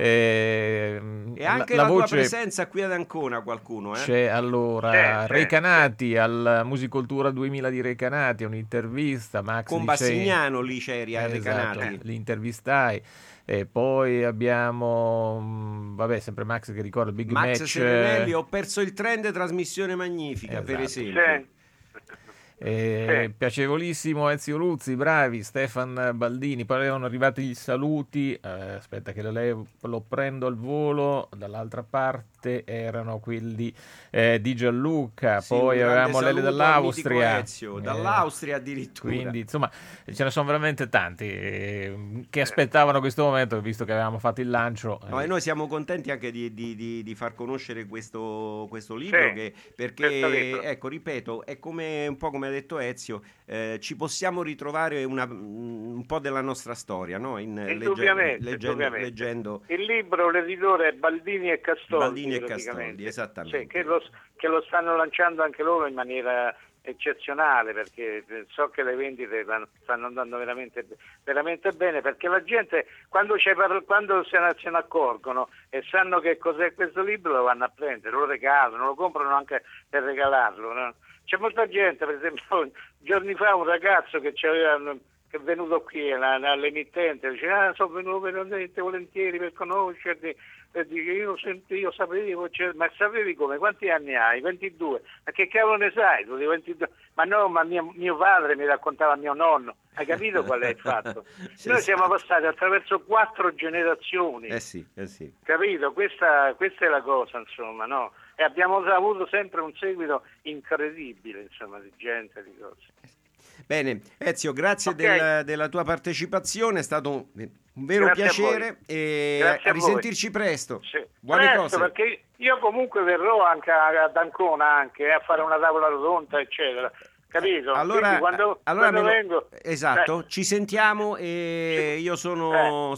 e anche la tua presenza qui ad Ancona, qualcuno c'è. Allora Recanati al Musicoltura 2000 di Recanati, un'intervista. Max con Bassignano, lì c'eri a Recanati. Esatto, li intervistai. E poi abbiamo sempre Max che ricorda il Big Match. Serenelli, Ho perso il trend, trasmissione magnifica, per esempio. Piacevolissimo Ezio Luzzi, bravi, Stefan Baldini. Poi erano arrivati i saluti, aspetta che lo prendo al volo, dall'altra parte erano quelli di Gianluca, Sì, poi un grande avevamo Lele saluto dall'Austria, al mitico Ezio, dall'Austria addirittura. quindi insomma ce ne sono veramente tanti che aspettavano questo momento, visto che avevamo fatto il lancio. No, e noi siamo contenti anche di far conoscere questo libro, Sì, perché ecco, ripeto, è come un po' come ha detto Ezio, ci possiamo ritrovare un po' della nostra storia, no? Indubbiamente. Leggendo Il libro, l'editore è Baldini e Castoldi. Baldini e Castoldi, esattamente. Sì, che lo stanno lanciando anche loro in maniera eccezionale, perché so che le vendite stanno andando veramente, veramente bene, perché la gente quando se ne accorgono e sanno che cos'è questo libro lo vanno a prendere, lo regalano, lo comprano anche per regalarlo, no? C'è molta gente, per esempio giorni fa un ragazzo che è venuto qui all'emittente, dice sono venuto veramente volentieri per conoscerti, e dice io sapevo, ma sapevi come? Quanti anni hai? 22. Ma che cavolo ne sai? Tu di 22. Ma no, ma mio padre mi raccontava mio nonno. Hai capito qual è il fatto? Noi siamo passati attraverso 4 generazioni. Sì. Capito? Questa è la cosa, insomma, no? E abbiamo avuto sempre un seguito incredibile, insomma, di gente, di cose. Bene, Ezio, grazie della tua partecipazione, è stato un vero Grazie piacere e a risentirci presto. Sì. Buone presto, cose. Perché io comunque verrò anche ad Ancona a fare una tavola rotonda, eccetera. Capito? Allora quando vengo, esatto, ci sentiamo e io sono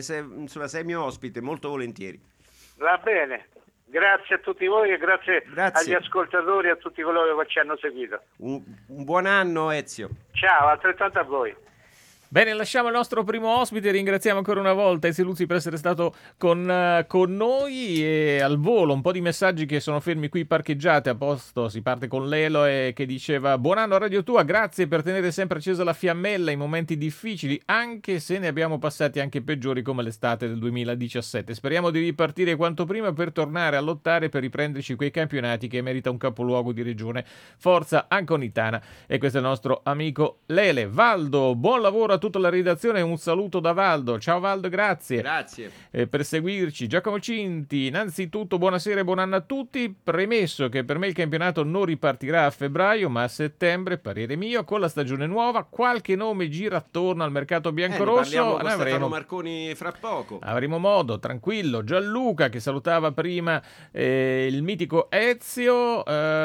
sei mio ospite, molto volentieri. Va bene. Grazie a tutti voi e grazie agli ascoltatori e a tutti coloro che ci hanno seguito. Un buon anno, Ezio. Ciao, altrettanto a voi. Bene, lasciamo il nostro primo ospite, ringraziamo ancora una volta Ezio Luzzi per essere stato con noi e al volo un po' di messaggi che sono fermi qui parcheggiati, a posto, si parte con Lelo che diceva buon anno a Radio Tua, grazie per tenere sempre accesa la fiammella in momenti difficili, anche se ne abbiamo passati anche peggiori come l'estate del 2017, speriamo di ripartire quanto prima per tornare a lottare per riprenderci quei campionati che merita un capoluogo di regione, forza anconitana. E questo è il nostro amico Lele. Valdo, buon lavoro a tutta la redazione, un saluto da Valdo. Ciao Valdo, grazie per seguirci. Giacomo Cinti, innanzitutto buonasera e buon anno a tutti, premesso che per me il campionato non ripartirà a febbraio ma a settembre, parere mio, con la stagione nuova, qualche nome gira attorno al mercato biancorosso, ne avremo Marconi fra poco, avremo modo, tranquillo. Gianluca che salutava prima il mitico Ezio,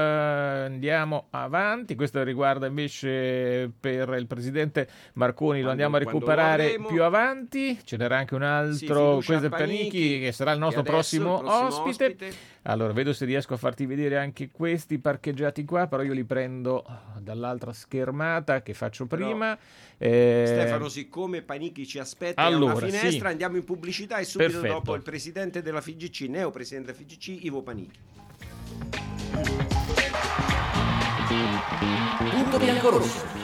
andiamo avanti, questo riguarda invece per il presidente Marconi, lo andiamo a recuperare più avanti, ce n'era anche un altro, questo è Panichi che sarà il nostro prossimo ospite. Allora vedo se riesco a farti vedere anche questi parcheggiati qua, però io li prendo dall'altra schermata che faccio prima. Stefano, siccome Panichi ci aspetta allora, una finestra, sì. Andiamo in pubblicità e subito Perfetto. dopo il presidente della FIGC, neopresidente della FIGC, Ivo Panichi. Punto biancorosso.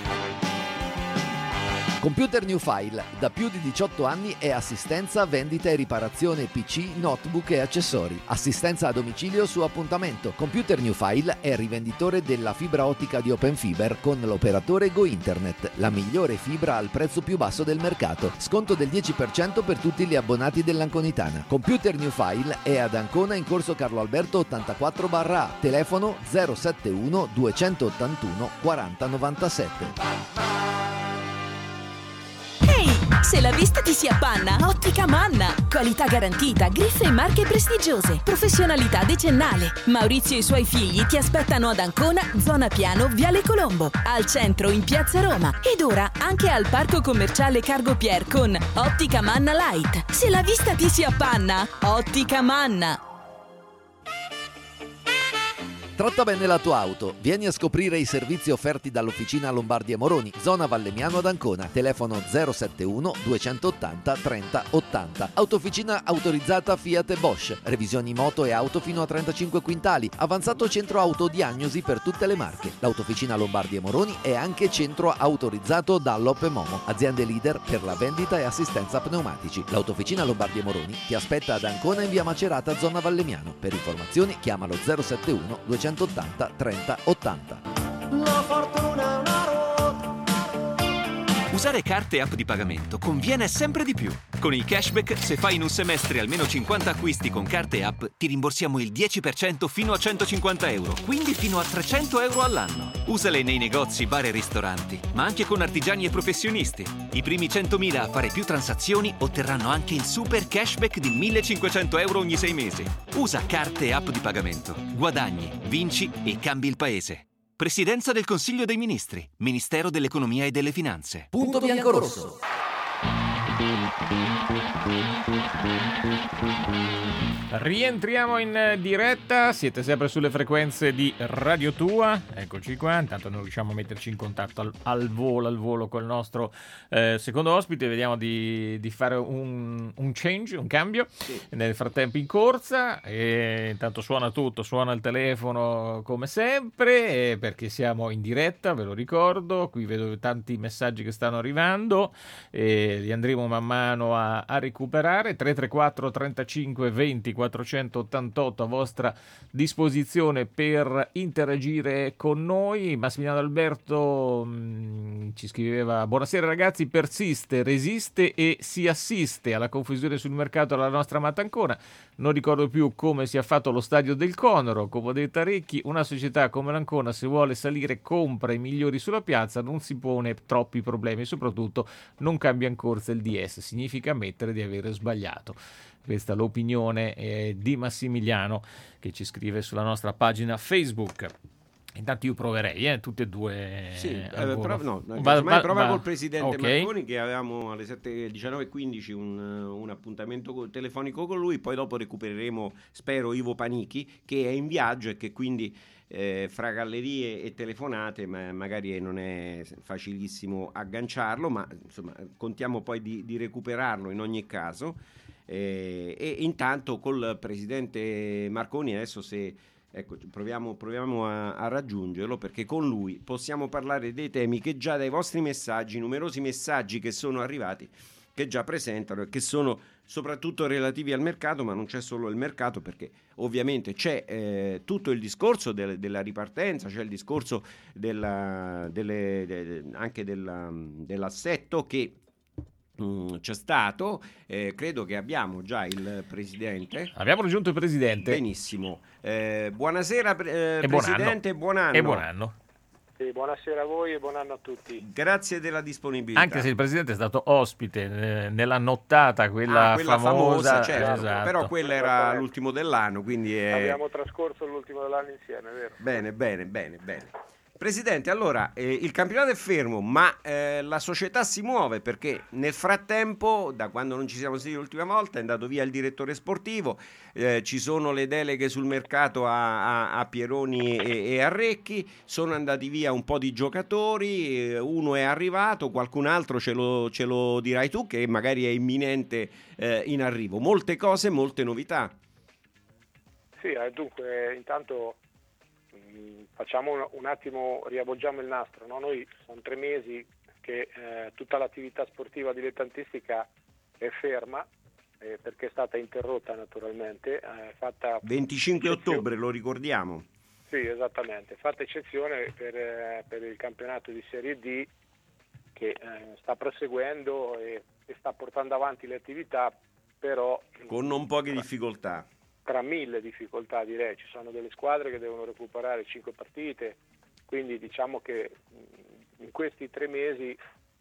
Computer New File, da più di 18 anni è assistenza, vendita e riparazione PC, notebook e accessori. Assistenza a domicilio su appuntamento. Computer New File è rivenditore della fibra ottica di Open Fiber con l'operatore Go Internet, la migliore fibra al prezzo più basso del mercato. Sconto del 10% per tutti gli abbonati dell'Anconitana. Computer New File è ad Ancona in corso Carlo Alberto 84/A, telefono 071 281 4097. Se la vista ti si appanna, Ottica Manna. Qualità garantita, griffe e marche prestigiose, professionalità decennale. Maurizio e i suoi figli ti aspettano ad Ancona, zona Piano, Viale Colombo, al centro in Piazza Roma ed ora anche al Parco Commerciale Cargo Pier con Ottica Manna Light. Se la vista ti si appanna, Ottica Manna. Tratta bene la tua auto. Vieni a scoprire i servizi offerti dall'Officina Lombardi e Moroni, zona Vallemiano ad Ancona. Telefono 071 280 30 80. Autofficina autorizzata Fiat e Bosch. Revisioni moto e auto fino a 35 quintali. Avanzato centro autodiagnosi per tutte le marche. L'Autofficina Lombardi e Moroni è anche centro autorizzato Dallop e Momo, aziende leader per la vendita e assistenza pneumatici. L'Autofficina Lombardi e Moroni ti aspetta ad Ancona in via Macerata, zona Vallemiano. Per informazioni chiamalo 071 280 30 80. la fortuna è una ruota. Usare carte e app di pagamento conviene sempre di più. Con il cashback, se fai in un semestre almeno 50 acquisti con carte e app, ti rimborsiamo il 10% fino a 150 euro, quindi fino a 300 euro all'anno. Usale nei negozi, bar e ristoranti, ma anche con artigiani e professionisti. I primi 100.000 a fare più transazioni otterranno anche il super cashback di 1.500 euro ogni 6 mesi. Usa carte e app di pagamento. Guadagni, vinci e cambi il paese. Presidenza del Consiglio dei Ministri, Ministero dell'Economia e delle Finanze. Punto bianco-rosso. Rientriamo in diretta, siete sempre sulle frequenze di Radio Tua, eccoci qua, intanto non riusciamo a metterci in contatto al volo col nostro secondo ospite, vediamo di fare un change, un cambio, sì. Nel frattempo in corsa, e intanto suona tutto, suona il telefono come sempre, perché siamo in diretta, ve lo ricordo, qui vedo tanti messaggi che stanno arrivando, li andremo man mano a recuperare. 334 35 20 488 a vostra disposizione per interagire con noi. Massimiliano Alberto ci scriveva: buonasera ragazzi, persiste, resiste e si assiste alla confusione sul mercato della nostra amata Ancona. Non ricordo più come sia fatto lo stadio del Conoro, come detta Recchi, una società come l'Ancona se vuole salire compra i migliori sulla piazza, non si pone troppi problemi e soprattutto non cambia in corsa il DS, significa ammettere di aver sbagliato. Questa è l'opinione di Massimiliano, che ci scrive sulla nostra pagina Facebook. Intanto io proverei tutte e due. Sì, prova col presidente Marconi, che avevamo alle 19:15 un appuntamento telefonico con lui, poi dopo recupereremo, spero, Ivo Panichi, che è in viaggio e che quindi fra gallerie e telefonate magari non è facilissimo agganciarlo, ma insomma contiamo poi di recuperarlo in ogni caso. E intanto col presidente Marconi adesso proviamo a raggiungerlo, perché con lui possiamo parlare dei temi che già dai vostri messaggi, numerosi messaggi che sono arrivati, che già presentano e che sono soprattutto relativi al mercato, ma non c'è solo il mercato, perché ovviamente c'è tutto il discorso della ripartenza, c'è il discorso anche dell'assetto che c'è stato, credo che abbiamo già il presidente. Abbiamo raggiunto il presidente. Benissimo. Buonasera presidente, buon anno. E buon anno. Sì, buonasera a voi e buon anno a tutti. Grazie della disponibilità. Anche se il presidente è stato ospite nella nottata, quella famosa, certo. Esatto. Però quella era l'ultimo dell'anno, quindi abbiamo trascorso l'ultimo dell'anno insieme, vero? Bene. Presidente, allora, il campionato è fermo, ma la società si muove, perché nel frattempo, da quando non ci siamo sentiti l'ultima volta, è andato via il direttore sportivo, ci sono le deleghe sul mercato a Pieroni e a Recchi, sono andati via un po' di giocatori, uno è arrivato, qualcun altro ce lo dirai tu, che magari è imminente in arrivo. Molte cose, molte novità. Sì, dunque, intanto facciamo un attimo, riavvolgiamo il nastro, no? Noi sono 3 mesi che tutta l'attività sportiva dilettantistica è ferma, perché è stata interrotta naturalmente, fatta 25 ottobre, lo ricordiamo. Sì, esattamente, fatta eccezione per il campionato di Serie D, che sta proseguendo e sta portando avanti le attività, però con non poche difficoltà. Tra 1000 difficoltà, direi. Ci sono delle squadre che devono recuperare 5 partite, quindi diciamo che in questi 3 mesi,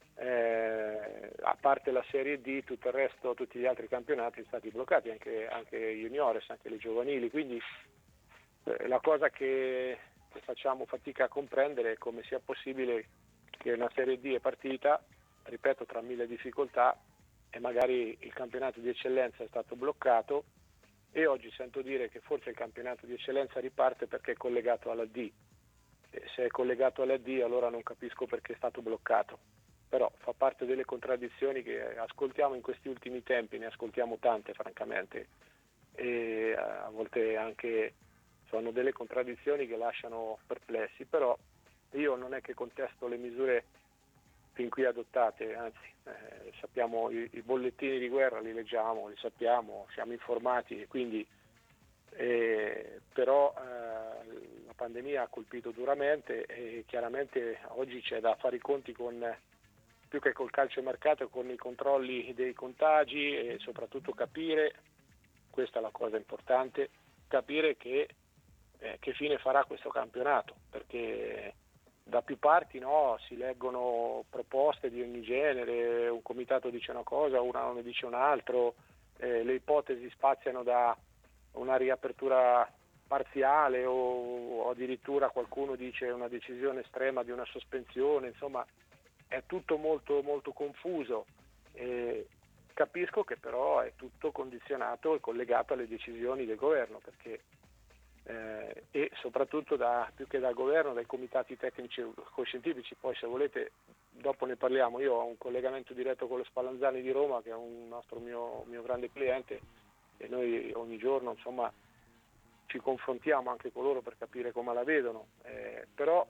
a parte la Serie D, tutto il resto, tutti gli altri campionati sono stati bloccati, anche juniores, anche le giovanili, quindi la cosa che facciamo fatica a comprendere è come sia possibile che una Serie D è partita, ripeto, tra 1000 difficoltà, e magari il campionato di eccellenza è stato bloccato. E oggi sento dire che forse il campionato di eccellenza riparte perché è collegato alla D. Se è collegato alla D, allora non capisco perché è stato bloccato. Però fa parte delle contraddizioni che ascoltiamo in questi ultimi tempi, ne ascoltiamo tante francamente, e a volte anche sono delle contraddizioni che lasciano perplessi, però io non è che contesto le misure fin qui adottate, anzi sappiamo i bollettini di guerra, li leggiamo, li sappiamo, siamo informati, e quindi però la pandemia ha colpito duramente e chiaramente oggi c'è da fare i conti più che col calciomercato, con i controlli dei contagi e soprattutto capire, questa è la cosa importante, capire che fine farà questo campionato, perché da più parti si leggono proposte di ogni genere, un comitato dice una cosa, una ne dice un altro, le ipotesi spaziano da una riapertura parziale o addirittura qualcuno dice una decisione estrema di una sospensione, insomma è tutto molto, molto confuso. Capisco che però è tutto condizionato e collegato alle decisioni del governo, perché e soprattutto più che dal governo, dai comitati tecnici e scientifici. Poi se volete dopo ne parliamo. Io ho un collegamento diretto con lo Spallanzani di Roma, che è un nostro mio grande cliente, e noi ogni giorno insomma ci confrontiamo anche con loro per capire come la vedono, però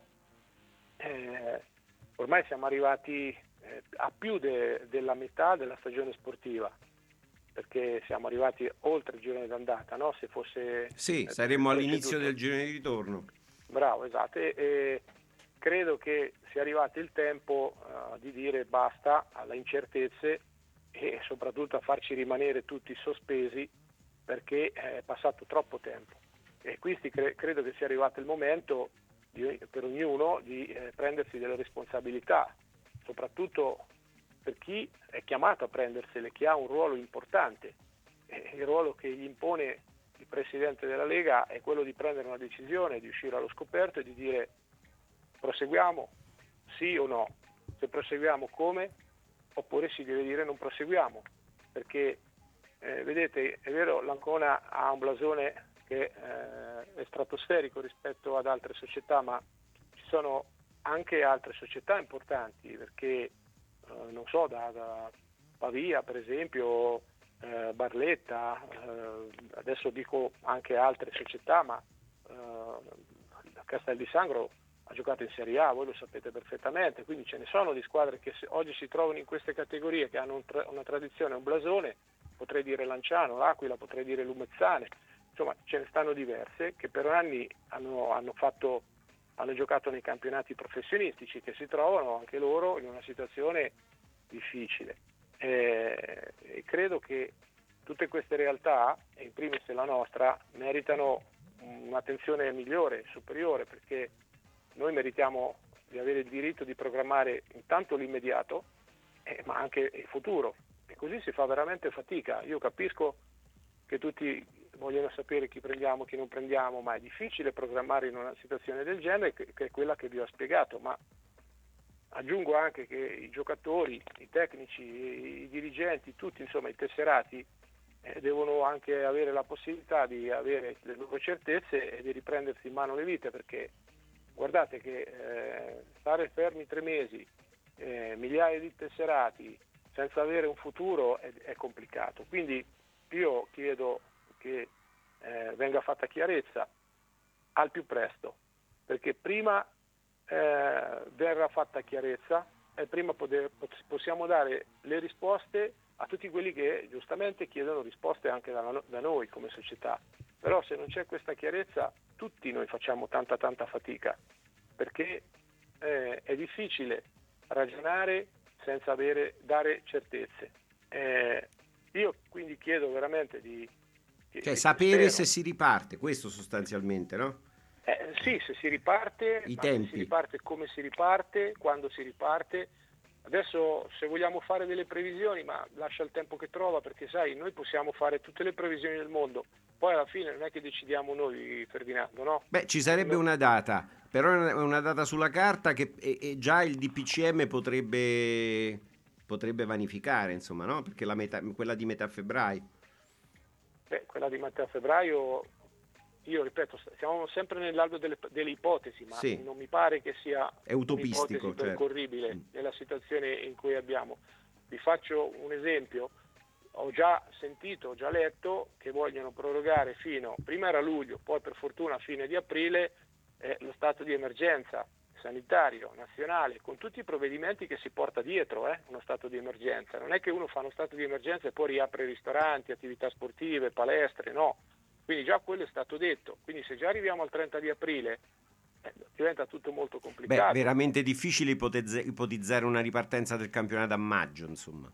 ormai siamo arrivati a più della metà della stagione sportiva, perché siamo arrivati oltre il girone d'andata, no? Se fosse saremmo all'inizio del girone di ritorno. Bravo, esatto, e credo che sia arrivato il tempo di dire basta alle incertezze e soprattutto a farci rimanere tutti sospesi, perché è passato troppo tempo, e quindi credo che sia arrivato il momento per ognuno di prendersi delle responsabilità, soprattutto per chi è chiamato a prendersele, chi ha un ruolo importante. Il ruolo che gli impone il Presidente della Lega è quello di prendere una decisione, di uscire allo scoperto e di dire: proseguiamo, sì o no? Se proseguiamo, come? Oppure si deve dire non proseguiamo, perché vedete, è vero, l'Ancona ha un blasone che è stratosferico rispetto ad altre società, ma ci sono anche altre società importanti, perché non so, da Pavia per esempio, Barletta, adesso dico anche altre società, ma Castel di Sangro ha giocato in Serie A, voi lo sapete perfettamente, quindi ce ne sono di squadre che oggi si trovano in queste categorie, che hanno una tradizione, un blasone, potrei dire Lanciano, l'Aquila, potrei dire Lumezzane, insomma ce ne stanno diverse che per anni hanno giocato nei campionati professionistici, che si trovano anche loro in una situazione difficile. E credo che tutte queste realtà, e in primis la nostra, meritano un'attenzione migliore, superiore, perché noi meritiamo di avere il diritto di programmare intanto l'immediato, ma anche il futuro, e così si fa veramente fatica. Io capisco che tutti vogliono sapere chi prendiamo, chi non prendiamo, ma è difficile programmare in una situazione del genere, che è quella che vi ho spiegato, ma aggiungo anche che i giocatori, i tecnici, i dirigenti, tutti insomma i tesserati devono anche avere la possibilità di avere le loro certezze e di riprendersi in mano le vite, perché guardate che stare fermi 3 mesi, migliaia di tesserati senza avere un futuro è complicato. Quindi io chiedo che venga fatta chiarezza al più presto, perché prima verrà fatta chiarezza e prima possiamo dare le risposte a tutti quelli che giustamente chiedono risposte anche da noi come società. Però se non c'è questa chiarezza tutti noi facciamo tanta fatica, perché è difficile ragionare senza dare certezze. Io quindi chiedo veramente sapere se si riparte, questo sostanzialmente, no? Sì, se si riparte, i ma tempi. se si riparte, come si riparte, quando si riparte. Adesso se vogliamo fare delle previsioni, ma lascia il tempo che trova, perché sai, noi possiamo fare tutte le previsioni del mondo, poi alla fine non è che decidiamo noi, Ferdinando, no? Beh, ci sarebbe una data, però è una data sulla carta che già il DPCM potrebbe vanificare, insomma, no? Perché quella di metà febbraio. Quella di metà febbraio, io ripeto, siamo sempre nell'alveo delle ipotesi, ma sì, non mi pare che sia è utopistico, un'ipotesi percorribile nella situazione in cui abbiamo. Vi faccio un esempio: ho già letto che vogliono prorogare prima era luglio, poi per fortuna a fine di aprile, lo stato di emergenza sanitario nazionale, con tutti i provvedimenti che si porta dietro uno stato di emergenza. Non è che uno fa uno stato di emergenza e poi riapre ristoranti, attività sportive, palestre, no. Quindi già quello è stato detto. Quindi se già arriviamo al 30 di aprile diventa tutto molto complicato. Veramente difficile ipotizzare una ripartenza del campionato a maggio, insomma.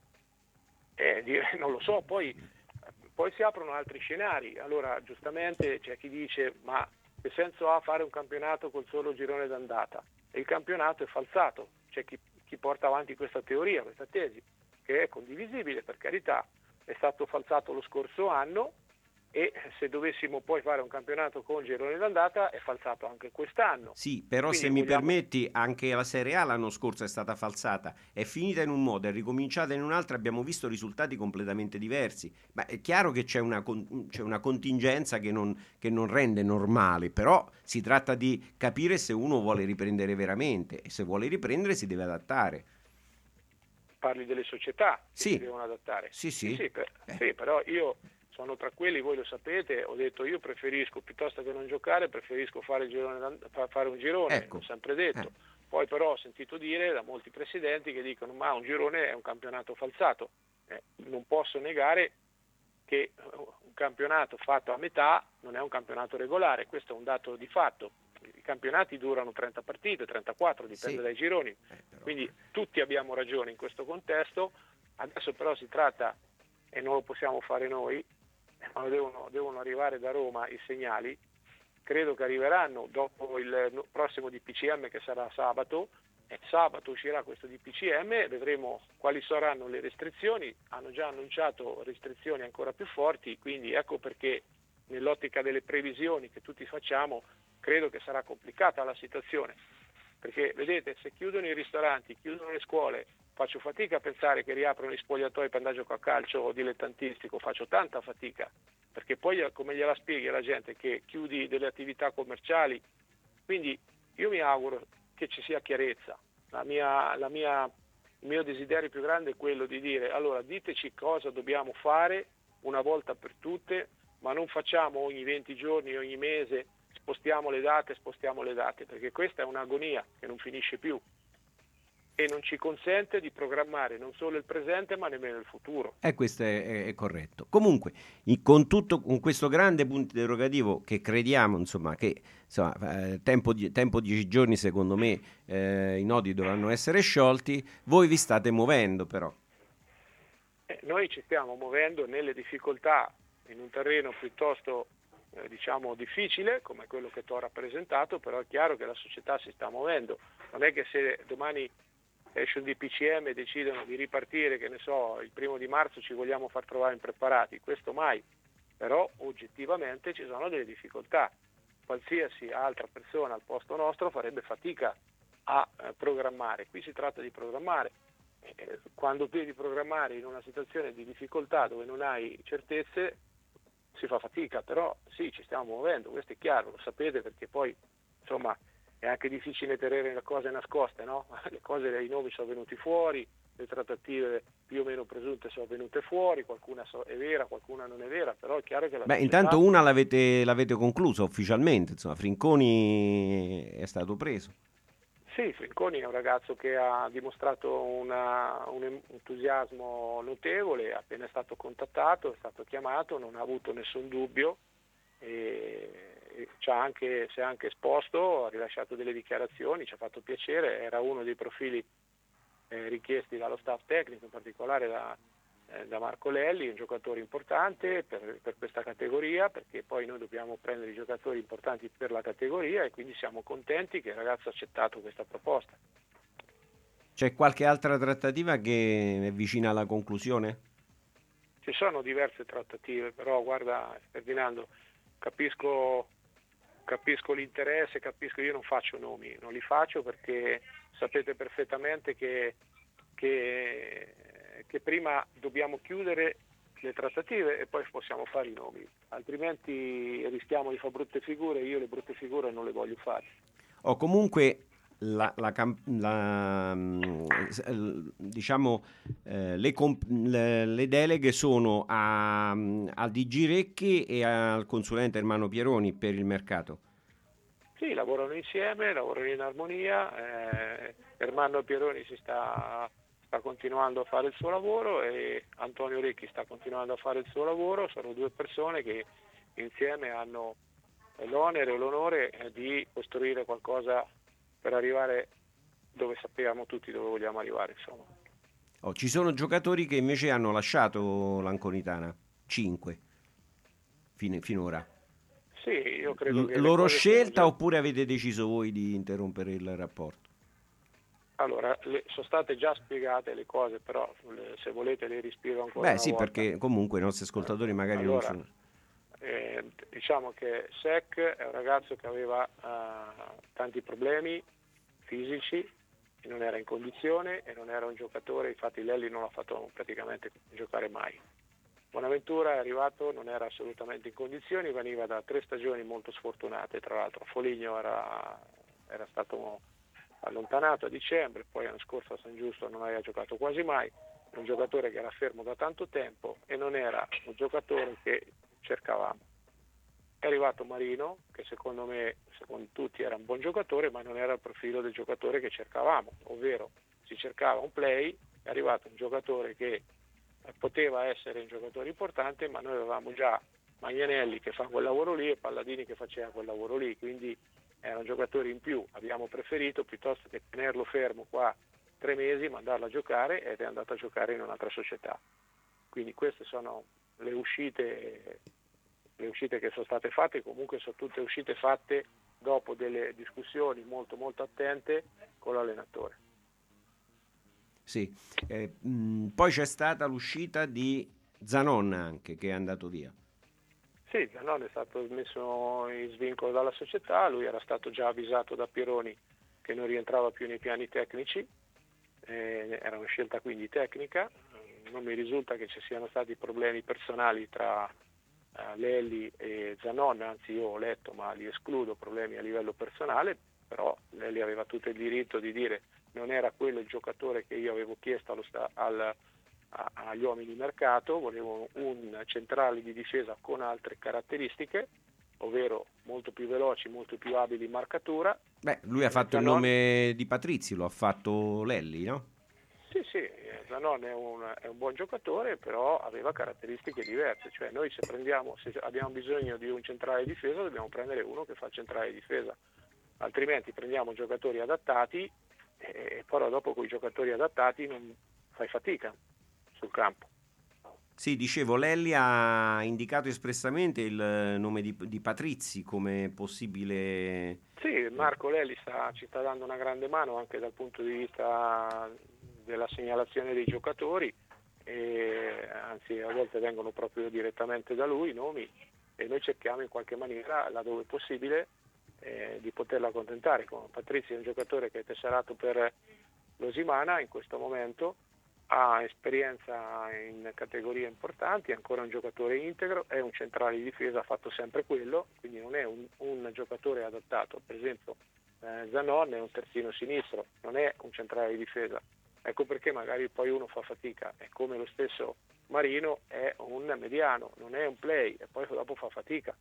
Non lo so, poi si aprono altri scenari. Allora, giustamente c'è chi dice, ma che senso ha fare un campionato col solo girone d'andata? E il campionato è falsato. C'è chi porta avanti questa teoria, questa tesi, che è condivisibile, per carità. È stato falsato lo scorso anno, e se dovessimo poi fare un campionato con girone d'andata è falsato anche quest'anno. Sì, però quindi se mi permetti, anche la Serie A l'anno scorso è stata falsata, è finita in un modo, è ricominciata in un altro, abbiamo visto risultati completamente diversi. Ma è chiaro che c'è una contingenza che non rende normale, però si tratta di capire se uno vuole riprendere veramente, e se vuole riprendere si deve adattare. Parli delle società che sì. si devono adattare? Sì, però io sono tra quelli, voi lo sapete, ho detto io preferisco, piuttosto che non giocare, preferisco fare un girone, ecco. L'ho sempre detto. Poi però ho sentito dire da molti presidenti che dicono ma un girone è un campionato falsato. Non posso negare che un campionato fatto a metà non è un campionato regolare, questo è un dato di fatto. I campionati durano 30 partite, 34, dipende dai gironi, quindi tutti abbiamo ragione in questo contesto. Adesso però si tratta, e non lo possiamo fare noi, ma devono arrivare da Roma i segnali. Credo che arriveranno dopo il prossimo DPCM, che sarà sabato, e sabato uscirà questo DPCM, vedremo quali saranno le restrizioni. Hanno già annunciato restrizioni ancora più forti, quindi ecco perché nell'ottica delle previsioni che tutti facciamo credo che sarà complicata la situazione, perché vedete, se chiudono i ristoranti, chiudono le scuole, faccio fatica a pensare che riaprono gli spogliatoi per andare a giocare a calcio dilettantistico, faccio tanta fatica, perché poi come gliela spieghi alla gente che chiudi delle attività commerciali? Quindi io mi auguro che ci sia chiarezza. Il mio desiderio più grande è quello di dire, allora diteci cosa dobbiamo fare una volta per tutte, ma non facciamo ogni 20 giorni, ogni mese, spostiamo le date, perché questa è un'agonia che non finisce più e non ci consente di programmare non solo il presente ma nemmeno il futuro. Questo è corretto. Comunque, con questo grande punto interrogativo che crediamo, insomma, che tempo 10 giorni secondo me i nodi dovranno essere sciolti, voi vi state muovendo però. Noi ci stiamo muovendo nelle difficoltà in un terreno piuttosto difficile come quello che ti ho rappresentato, però è chiaro che la società si sta muovendo. Non è che se domani esce un DPCM e decidono di ripartire, che ne so, il 1° di marzo ci vogliamo far trovare impreparati, questo mai, però oggettivamente ci sono delle difficoltà. Qualsiasi altra persona al posto nostro farebbe fatica a programmare. Qui si tratta di programmare. Quando devi programmare in una situazione di difficoltà dove non hai certezze si fa fatica, però sì, ci stiamo muovendo, questo è chiaro, lo sapete, perché poi insomma è anche difficile tenere le cose nascoste, no? Le cose, i nomi sono venuti fuori, le trattative più o meno presunte sono venute fuori, qualcuna è vera, qualcuna non è vera, però è chiaro che la società... Intanto una l'avete conclusa ufficialmente, insomma, Frinconi è stato preso. Sì, Frinconi è un ragazzo che ha dimostrato un entusiasmo notevole, è appena stato contattato, è stato chiamato, non ha avuto nessun dubbio e si è anche esposto, ha rilasciato delle dichiarazioni, ci ha fatto piacere, era uno dei profili richiesti dallo staff tecnico, in particolare da Marco Lelli, un giocatore importante per questa categoria, perché poi noi dobbiamo prendere i giocatori importanti per la categoria e quindi siamo contenti che il ragazzo ha accettato questa proposta. C'è qualche altra trattativa che è vicina alla conclusione? Ci sono diverse trattative, però guarda Ferdinando, capisco l'interesse, io non faccio nomi, non li faccio perché sapete perfettamente che prima dobbiamo chiudere le trattative e poi possiamo fare i nomi, altrimenti rischiamo di fare brutte figure, io le brutte figure non le voglio fare. Comunque le deleghe sono al DG Recchi e al consulente Ermanno Pieroni per il mercato. Sì, lavorano insieme, lavorano in armonia, Ermanno Pieroni sta continuando a fare il suo lavoro e Antonio Recchi sta continuando a fare il suo lavoro, sono due persone che insieme hanno l'onere o l'onore di costruire qualcosa per arrivare dove sappiamo tutti dove vogliamo arrivare, insomma. Ci sono giocatori che invece hanno lasciato l'Anconitana, 5 finora. Sì, io credo che loro scelta oppure avete deciso voi di interrompere il rapporto? Allora, sono state già spiegate le cose, però se volete le rispiego ancora una sì, volta. Perché comunque i nostri ascoltatori magari non sono... Diciamo che Sec è un ragazzo che aveva tanti problemi fisici, e non era in condizione e non era un giocatore, infatti Lelli non l'ha fatto praticamente giocare mai. Bonaventura è arrivato, non era assolutamente in condizioni, veniva da 3 stagioni molto sfortunate, tra l'altro Foligno era stato allontanato a dicembre, poi l'anno scorso a San Giusto non aveva giocato quasi mai, è un giocatore che era fermo da tanto tempo e non era un giocatore che cercavamo. È arrivato Marino, che secondo me, secondo tutti, era un buon giocatore, ma non era il profilo del giocatore che cercavamo, ovvero si cercava un play, è arrivato un giocatore che poteva essere un giocatore importante, ma noi avevamo già Magnanelli che fa quel lavoro lì e Palladini che faceva quel lavoro lì, quindi era un giocatore in più. Abbiamo preferito, piuttosto che tenerlo fermo qua 3 mesi, mandarlo a giocare, ed è andato a giocare in un'altra società. Quindi queste sono le uscite che sono state fatte, comunque sono tutte uscite fatte dopo delle discussioni molto molto attente con l'allenatore. Sì, poi c'è stata l'uscita di Zanon anche, che è andato via. Sì, Zanon è stato messo in svincolo dalla società, lui era stato già avvisato da Pironi che non rientrava più nei piani tecnici, era una scelta quindi tecnica, non mi risulta che ci siano stati problemi personali tra Lelli e Zanon, anzi io ho letto, ma li escludo, problemi a livello personale, però Lelli aveva tutto il diritto di dire non era quello il giocatore che io avevo chiesto agli uomini di mercato, volevo un centrale di difesa con altre caratteristiche, ovvero molto più veloci, molto più abili in marcatura. Lui ha fatto il nome di Patrizzi, lo ha fatto Lelli, no? Sì, Zanon è un buon giocatore, però aveva caratteristiche diverse, cioè noi se abbiamo bisogno di un centrale di difesa dobbiamo prendere uno che fa il centrale di difesa, altrimenti prendiamo giocatori adattati e però dopo con i giocatori adattati non fai fatica sul campo. Sì, dicevo, Lelli ha indicato espressamente il nome di Patrizzi come possibile... Sì, Marco Lelli ci sta dando una grande mano anche dal punto di vista della segnalazione dei giocatori, e anzi a volte vengono proprio direttamente da lui i nomi, e noi cerchiamo in qualche maniera, laddove possibile, di poterlo accontentare. Patrizzi è un giocatore che è tesserato per l'Osimana in questo momento, ha esperienza in categorie importanti, è ancora un giocatore integro, è un centrale di difesa, ha fatto sempre quello, quindi non è un giocatore adattato. Per esempio Zanon è un terzino sinistro, non è un centrale di difesa, ecco perché magari poi uno fa fatica, è come lo stesso Marino è un mediano, non è un play e poi dopo fa fatica.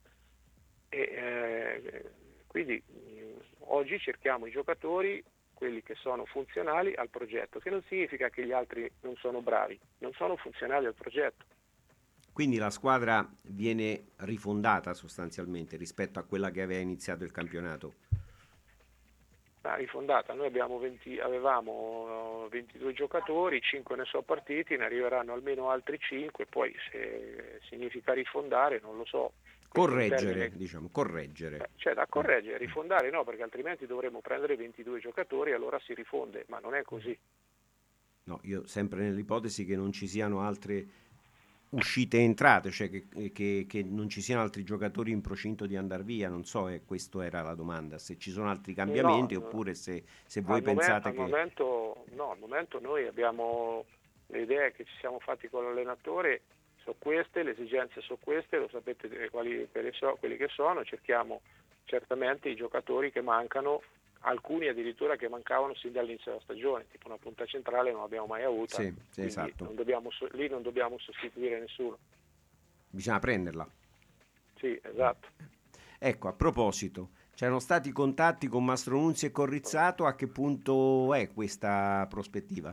Quindi oggi cerchiamo i giocatori, quelli che sono funzionali al progetto, che non significa che gli altri non sono bravi, non sono funzionali al progetto. Quindi la squadra viene rifondata sostanzialmente rispetto a quella che aveva iniziato il campionato? Rifondata, noi avevamo 22 giocatori, 5 ne sono partiti, ne arriveranno almeno altri 5, poi se significa rifondare non lo so. Correggere. Cioè da correggere, rifondare no, perché altrimenti dovremmo prendere 22 giocatori e allora si rifonde, ma non è così. No, io sempre nell'ipotesi che non ci siano altre uscite e entrate, cioè che non ci siano altri giocatori in procinto di andare via, non so, questa era la domanda, se ci sono altri cambiamenti oppure se voi pensate che... Al momento noi abbiamo le idee che ci siamo fatti con l'allenatore, sono queste, le esigenze sono queste, lo sapete quelli che sono, cerchiamo certamente i giocatori che mancano, alcuni addirittura che mancavano sin dall'inizio della stagione, tipo una punta centrale non l'abbiamo mai avuta, sì, esatto. non dobbiamo sostituire nessuno. Bisogna prenderla. Sì, esatto. Ecco, a proposito, c'erano stati contatti con Mastronunzi e Corrizzato, a che punto è questa prospettiva?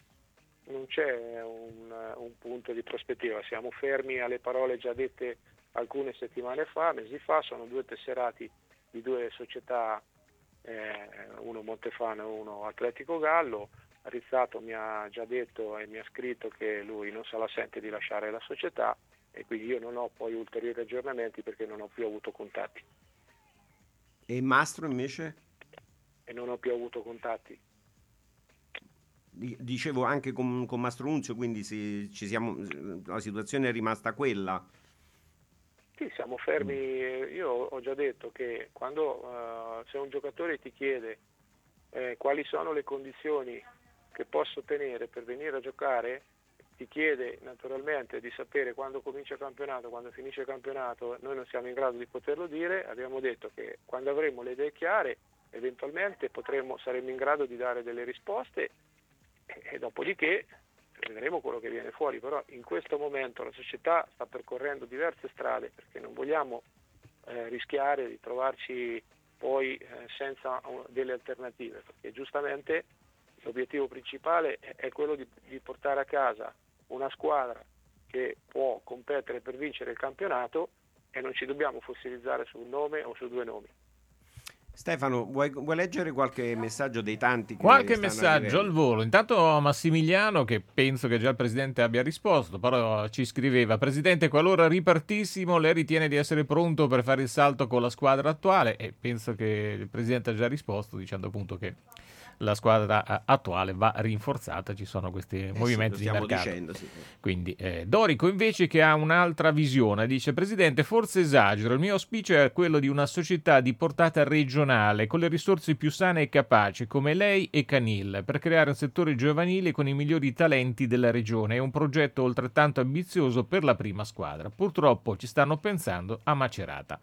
Non c'è un punto di prospettiva, siamo fermi alle parole già dette alcune settimane fa, mesi fa, sono 2 tesserati di 2 società, uno Montefano e uno Atletico Gallo. Rizzato mi ha già detto e mi ha scritto che lui non se la sente di lasciare la società, e quindi io non ho poi ulteriori aggiornamenti perché non ho più avuto contatti. E Mastro invece? E non ho più avuto contatti. Dicevo anche con Mastro Nunzio, quindi la situazione è rimasta quella. Sì, siamo fermi. Io ho già detto che quando se un giocatore ti chiede quali sono le condizioni che posso ottenere per venire a giocare, ti chiede naturalmente di sapere quando comincia il campionato, quando finisce il campionato. Noi non siamo in grado di poterlo dire. Abbiamo detto che quando avremo le idee chiare eventualmente saremo in grado di dare delle risposte, e dopodiché vedremo quello che viene fuori. Però in questo momento la società sta percorrendo diverse strade, perché non vogliamo rischiare di trovarci poi senza delle alternative, perché giustamente l'obiettivo principale è quello di portare a casa una squadra che può competere per vincere il campionato, e non ci dobbiamo fossilizzare su un nome o su 2 nomi. Stefano, vuoi leggere qualche messaggio dei tanti che Qualche stanno messaggio arrivando? al volo. Intanto Massimiliano, che penso che già il Presidente abbia risposto, però ci scriveva: Presidente, qualora ripartissimo, lei ritiene di essere pronto per fare il salto con la squadra attuale? E penso che il Presidente ha già risposto dicendo appunto che la squadra attuale va rinforzata, ci sono questi movimenti di mercato. Dicendo, sì. Quindi Dorico invece, che ha un'altra visione, dice: Presidente, forse esagero, il mio auspicio è quello di una società di portata regionale con le risorse più sane e capaci come lei e Canil, per creare un settore giovanile con i migliori talenti della regione. È un progetto altrettanto ambizioso per la prima squadra. Purtroppo ci stanno pensando a Macerata.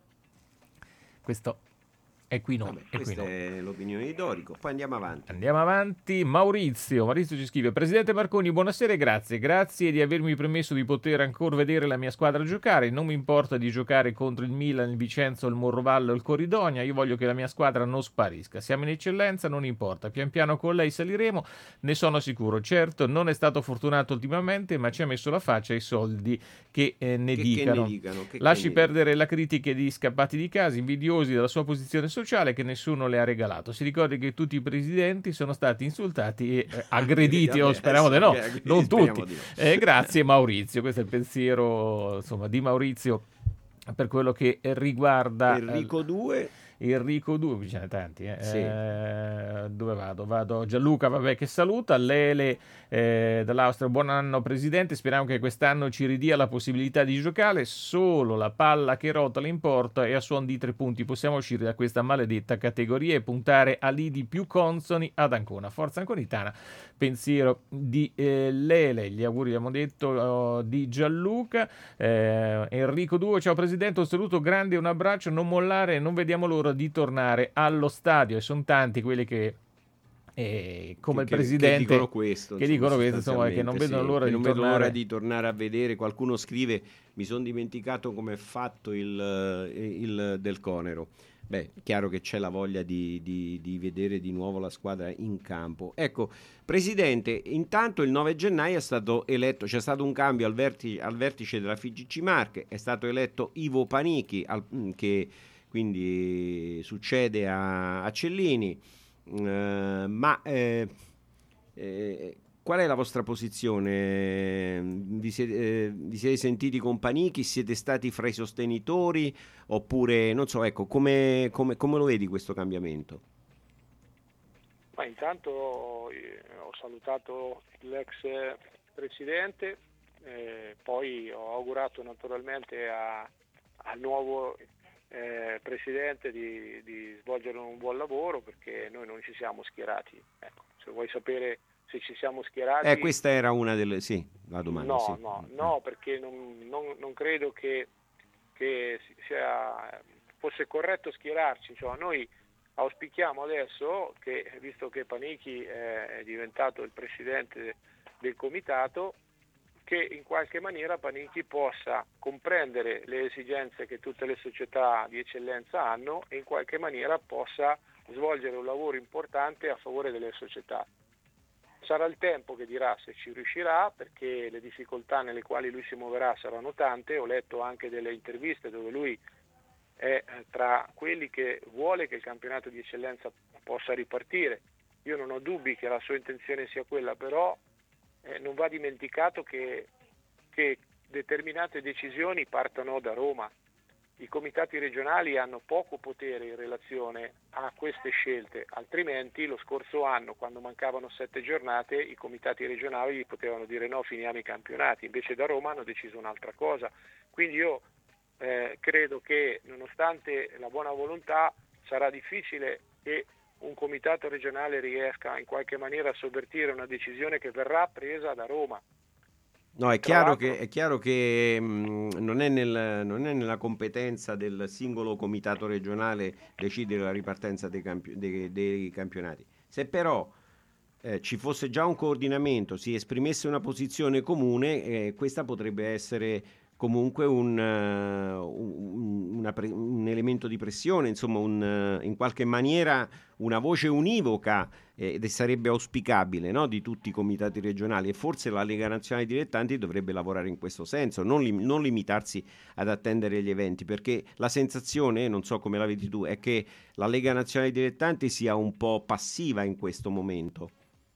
Questo è qui no. Questa è l'opinione di Dorico. Poi andiamo avanti. Maurizio ci scrive: Presidente Marconi, buonasera e grazie di avermi permesso di poter ancora vedere la mia squadra giocare. Non mi importa di giocare contro il Milan, il Vicenza, il Morrovallo o il Corridonia. Io voglio che la mia squadra non sparisca. Siamo in eccellenza, non importa, pian piano con lei saliremo, ne sono sicuro. Certo, non è stato fortunato ultimamente, ma ci ha messo la faccia e i soldi che ne dicano. Lasci perdere la critica di scappati di casa, invidiosi della sua posizione sociale, che nessuno le ha regalato. Si ricordi che tutti i presidenti sono stati insultati e aggrediti, o speriamo di no, non tutti. Grazie Maurizio, questo è il pensiero di Maurizio per quello che riguarda Enrico 2. Enrico 2, ce ne tanti. Sì. Dove vado? Gianluca, che saluta. Lele dall'Austria: buon anno Presidente, speriamo che quest'anno ci ridia la possibilità di giocare. Solo la palla che rotola importa, e a suon di 3 punti possiamo uscire da questa maledetta categoria e puntare a lidi più consoni ad Ancona. Forza anconitana. Pensiero di Lele. Gli auguri abbiamo detto di Gianluca. Enrico 2: ciao Presidente, un saluto grande e un abbraccio, non mollare, non vediamo l'ora di tornare allo stadio. E sono tanti quelli che come il Presidente che dicono questo, che non vedono l'ora di tornare a vedere. Qualcuno scrive: mi sono dimenticato come è fatto il Del Conero. Chiaro che c'è la voglia di vedere di nuovo la squadra in campo. Ecco, Presidente, intanto il 9 gennaio è stato eletto, c'è stato un cambio al vertice della FIGC Marche, è stato eletto Ivo Panichi, che quindi succede a Cellini. Qual è la vostra posizione? Vi siete sentiti con Panichi? Siete stati fra i sostenitori? Oppure, non so, ecco, come lo vedi questo cambiamento? Ma intanto ho salutato l'ex Presidente, poi ho augurato naturalmente al nuovo Presidente di svolgere un buon lavoro, perché noi non ci siamo schierati. Ecco, se vuoi sapere se ci siamo schierati... questa era una delle... Sì, la domanda. No, perché non credo che fosse corretto schierarci. Cioè, noi auspichiamo adesso che, visto che Panichi è diventato il Presidente del Comitato, che in qualche maniera Panichi possa comprendere le esigenze che tutte le società di eccellenza hanno e in qualche maniera possa svolgere un lavoro importante a favore delle società. Sarà il tempo che dirà se ci riuscirà, perché le difficoltà nelle quali lui si muoverà saranno tante. Ho letto anche delle interviste dove lui è tra quelli che vuole che il campionato di eccellenza possa ripartire. Io non ho dubbi che la sua intenzione sia quella, però non va dimenticato che determinate decisioni partono da Roma. I comitati regionali hanno poco potere in relazione a queste scelte, altrimenti lo scorso anno, quando mancavano 7 giornate, i comitati regionali potevano dire no, finiamo i campionati, invece da Roma hanno deciso un'altra cosa. Quindi io credo che, nonostante la buona volontà, sarà difficile che un comitato regionale riesca in qualche maniera a sovvertire una decisione che verrà presa da Roma. No, è chiaro che non è nella competenza del singolo comitato regionale decidere la ripartenza dei campionati. Se però ci fosse già un coordinamento, si esprimesse una posizione comune, questa potrebbe essere comunque un elemento di pressione, insomma in qualche maniera una voce univoca, ed sarebbe auspicabile, no, di tutti i comitati regionali, e forse la Lega Nazionale Dilettanti dovrebbe lavorare in questo senso, non limitarsi ad attendere gli eventi, perché la sensazione, non so come la vedi tu, è che la Lega Nazionale Dilettanti sia un po' passiva in questo momento.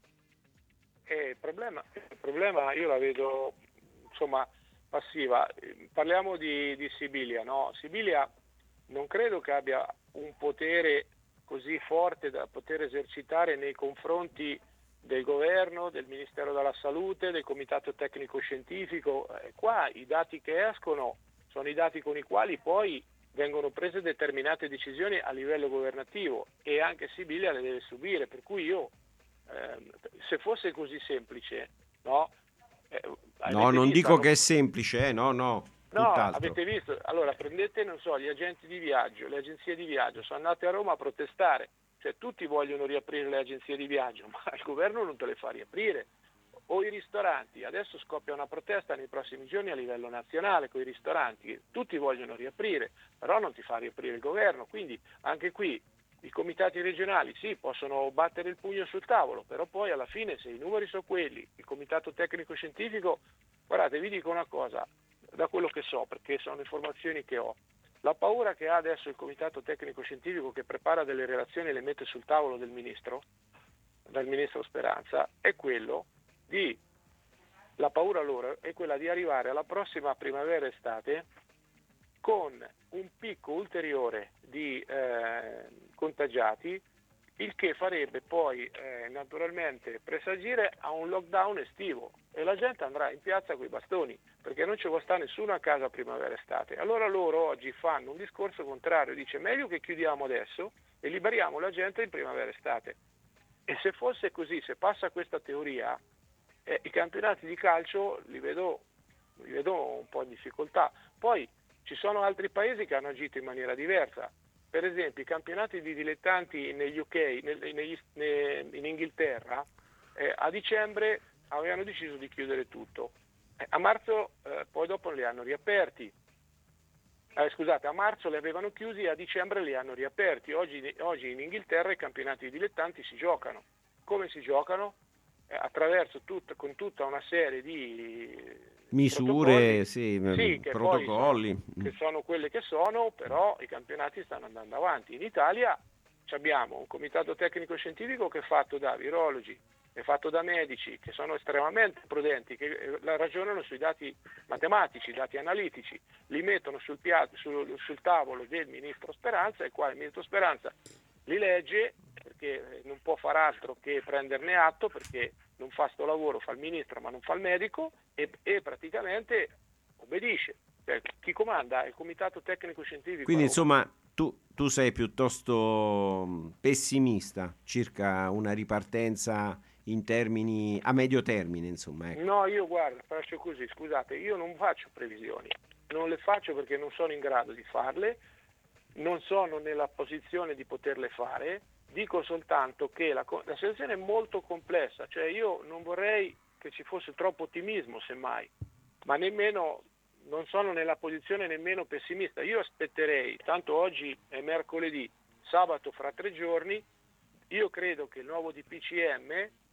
Il problema io la vedo, insomma, passiva. Parliamo di Sibilia, no? Sibilia non credo che abbia un potere così forte da poter esercitare nei confronti del governo, del Ministero della Salute, del Comitato Tecnico Scientifico. Qua i dati che escono sono i dati con i quali poi vengono prese determinate decisioni a livello governativo, e anche Sibilia le deve subire, per cui io se fosse così semplice, no? No, non dico che è semplice, no, tutt'altro. Avete visto? Allora prendete, non so, gli agenti di viaggio, le agenzie di viaggio sono andate a Roma a protestare, cioè tutti vogliono riaprire le agenzie di viaggio, ma il governo non te le fa riaprire. O i ristoranti, adesso scoppia una protesta nei prossimi giorni a livello nazionale con i ristoranti, tutti vogliono riaprire, però non ti fa riaprire il governo, quindi anche qui i comitati regionali sì, possono battere il pugno sul tavolo, però poi alla fine, se i numeri sono quelli, il comitato tecnico scientifico, guardate, vi dico una cosa, da quello che so, perché sono informazioni che ho, la paura che ha adesso il comitato tecnico scientifico, che prepara delle relazioni e le mette sul tavolo del ministro Speranza, è quello la paura loro è quella di arrivare alla prossima primavera-estate con un picco ulteriore di contagiati, il che farebbe poi naturalmente presagire a un lockdown estivo, e la gente andrà in piazza coi bastoni, perché non ci può stare nessuno a casa primavera-estate. Allora loro oggi fanno un discorso contrario, dice meglio che chiudiamo adesso e liberiamo la gente in primavera-estate. E se fosse così, se passa questa teoria, i campionati di calcio li vedo un po' in difficoltà. Poi ci sono altri paesi che hanno agito in maniera diversa. Per esempio i campionati di dilettanti negli UK, in Inghilterra, a dicembre avevano deciso di chiudere tutto. A marzo poi dopo li hanno riaperti. A marzo li avevano chiusi e a dicembre li hanno riaperti. Oggi in Inghilterra i campionati di dilettanti si giocano. Come si giocano? Attraverso con tutta una serie di misure, protocolli che sono quelle che sono, però i campionati stanno andando avanti. In Italia abbiamo un comitato tecnico scientifico che è fatto da virologi, è fatto da medici che sono estremamente prudenti, che ragionano sui dati matematici, dati analitici, li mettono sul tavolo del ministro Speranza, e qua il ministro Speranza li legge, perché non può far altro che prenderne atto, perché non fa sto lavoro, fa il ministro ma non fa il medico, e praticamente obbedisce. Cioè, chi comanda è il comitato tecnico scientifico. Quindi insomma tu sei piuttosto pessimista circa una ripartenza in termini a medio termine, insomma. Ecco. No, io guarda, faccio così, scusate, io non faccio previsioni, non le faccio perché non sono in grado di farle, non sono nella posizione di poterle fare. Dico soltanto che la situazione è molto complessa, cioè io non vorrei che ci fosse troppo ottimismo, semmai, ma nemmeno, non sono nella posizione nemmeno pessimista. Io aspetterei, tanto oggi è mercoledì, sabato fra 3 giorni, io credo che il nuovo DPCM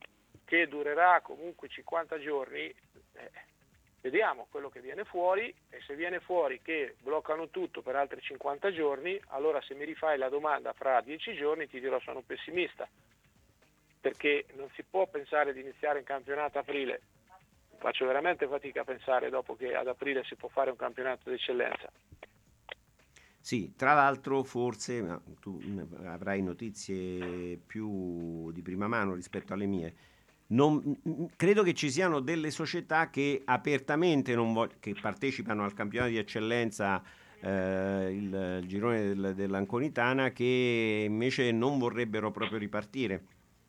che durerà comunque 50 giorni, vediamo quello che viene fuori, e se viene fuori che bloccano tutto per altri 50 giorni, allora se mi rifai la domanda fra 10 giorni ti dirò sono pessimista, perché non si può pensare di iniziare un campionato a aprile. Faccio veramente fatica a pensare dopo che ad aprile si può fare un campionato d'eccellenza. Sì, tra l'altro forse, ma tu avrai notizie più di prima mano rispetto alle mie, credo che ci siano delle società che apertamente che partecipano al campionato di eccellenza, il girone dell'Anconitana, che invece non vorrebbero proprio ripartire.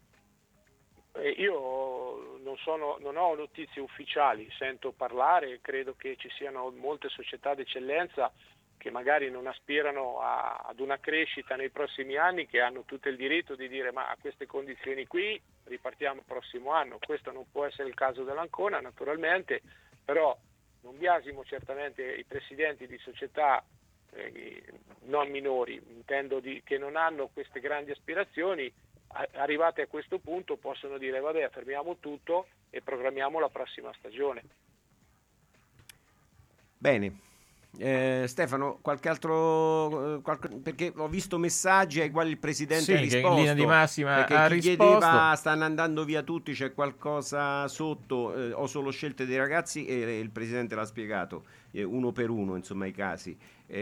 Io non ho notizie ufficiali, sento parlare, credo che ci siano molte società d'eccellenza che magari non aspirano ad una crescita nei prossimi anni, che hanno tutto il diritto di dire ma a queste condizioni qui ripartiamo il prossimo anno. Questo non può essere il caso dell'Ancona naturalmente, però non biasimo certamente i presidenti di società non minori, intendo che non hanno queste grandi aspirazioni, arrivate a questo punto possono dire vabbè, fermiamo tutto e programmiamo la prossima stagione. Bene. Stefano, qualche altro perché ho visto messaggi ai quali il presidente ha risposto, in linea di massima perché ha chi risposto. chiedeva stanno andando via tutti, c'è qualcosa sotto, o solo scelte dei ragazzi, e il presidente l'ha spiegato uno per uno, insomma, i casi.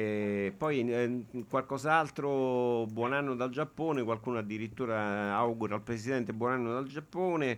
Poi qualcos'altro, buon anno dal Giappone, qualcuno addirittura augura al presidente buon anno dal Giappone.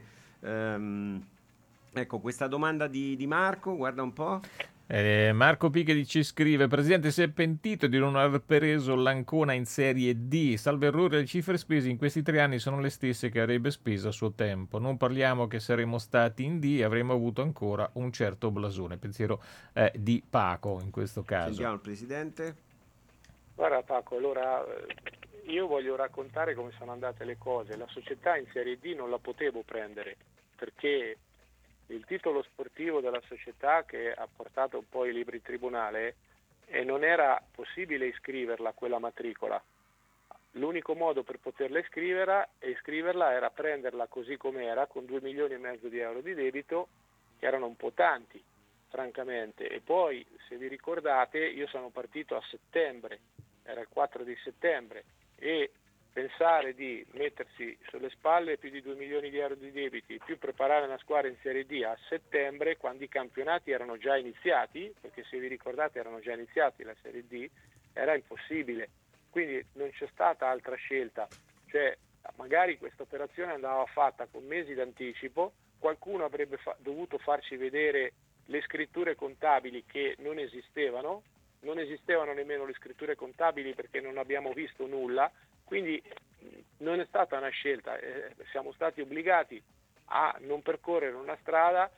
Ecco, questa domanda di Marco, guarda un po'. Marco Picche ci scrive: Presidente, si è pentito di non aver preso l'Ancona in Serie D. Salvo errore, le cifre spese in questi 3 anni sono le stesse che avrebbe speso a suo tempo. Non parliamo che saremmo stati in D e avremmo avuto ancora un certo blasone. Pensiero di Paco in questo caso. Sentiamo il presidente. Guarda Paco, allora io voglio raccontare come sono andate le cose. La società in Serie D non la potevo prendere perché il titolo sportivo della società, che ha portato un po' i libri in tribunale, e non era possibile iscriverla a quella matricola. L'unico modo per poterla iscriverla era prenderla così com'era, con 2,5 milioni di euro di debito, che erano un po' tanti, francamente. E poi, se vi ricordate, io sono partito a settembre, era il 4 di settembre, e pensare di mettersi sulle spalle più di 2 milioni di euro di debiti, più preparare una squadra in Serie D a settembre, quando i campionati erano già iniziati, perché se vi ricordate erano già iniziati la Serie D, era impossibile. Quindi non c'è stata altra scelta. Cioè, magari questa operazione andava fatta con mesi d'anticipo, qualcuno avrebbe dovuto farci vedere le scritture contabili che non esistevano nemmeno le scritture contabili perché non abbiamo visto nulla. Quindi non è stata una scelta, siamo stati obbligati a non percorrere una strada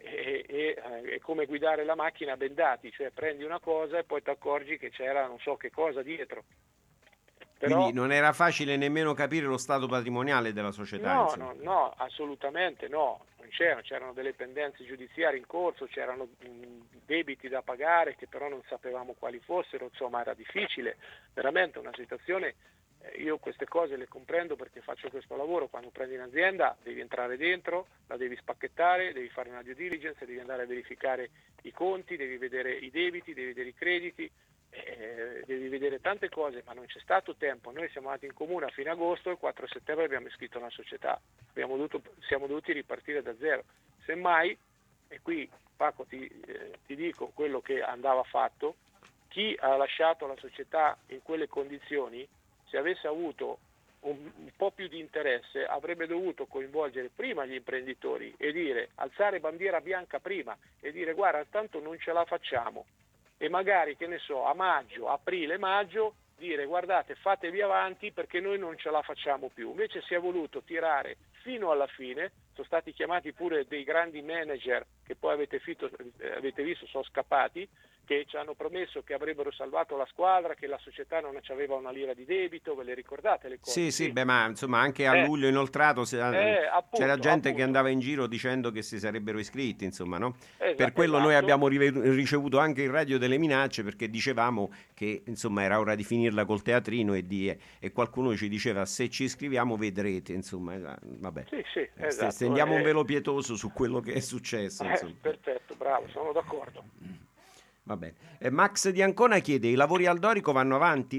e come guidare la macchina a bendati, cioè prendi una cosa e poi ti accorgi che c'era non so che cosa dietro. Però, quindi non era facile nemmeno capire lo stato patrimoniale della società. No, assolutamente no, non c'erano delle pendenze giudiziarie in corso, c'erano debiti da pagare che però non sapevamo quali fossero, insomma era difficile, veramente una situazione. Io queste cose le comprendo perché faccio questo lavoro. Quando prendi un'azienda devi entrare dentro, la devi spacchettare, devi fare una due diligence, devi andare a verificare i conti, devi vedere i debiti, devi vedere i crediti, devi vedere tante cose, ma non c'è stato tempo. Noi siamo andati in comune a fine agosto, il 4 settembre abbiamo iscritto una società, siamo dovuti ripartire da zero. Semmai, e qui Paco ti dico quello che andava fatto, chi ha lasciato la società in quelle condizioni, se avesse avuto un po' più di interesse, avrebbe dovuto coinvolgere prima gli imprenditori e dire, alzare bandiera bianca prima e dire guarda, tanto non ce la facciamo, e magari, che ne so, a maggio, aprile-maggio, dire guardate, fatevi avanti perché noi non ce la facciamo più. Invece si è voluto tirare fino alla fine, sono stati chiamati pure dei grandi manager che poi avete visto sono scappati, che ci hanno promesso che avrebbero salvato la squadra, che la società non aveva una lira di debito, ve le ricordate le cose? Sì, beh, ma insomma anche a luglio inoltrato c'era gente che andava in giro dicendo che si sarebbero iscritti, insomma, no? Per quello noi abbiamo ricevuto anche in radio delle minacce, perché dicevamo che insomma era ora di finirla col teatrino e qualcuno ci diceva: se ci iscriviamo vedrete, insomma, vabbè. Sì, esatto. Stendiamo un velo pietoso su quello che è successo. Perfetto, bravo, sono d'accordo. Va bene. Max di Ancona chiede: i lavori al Dorico vanno avanti?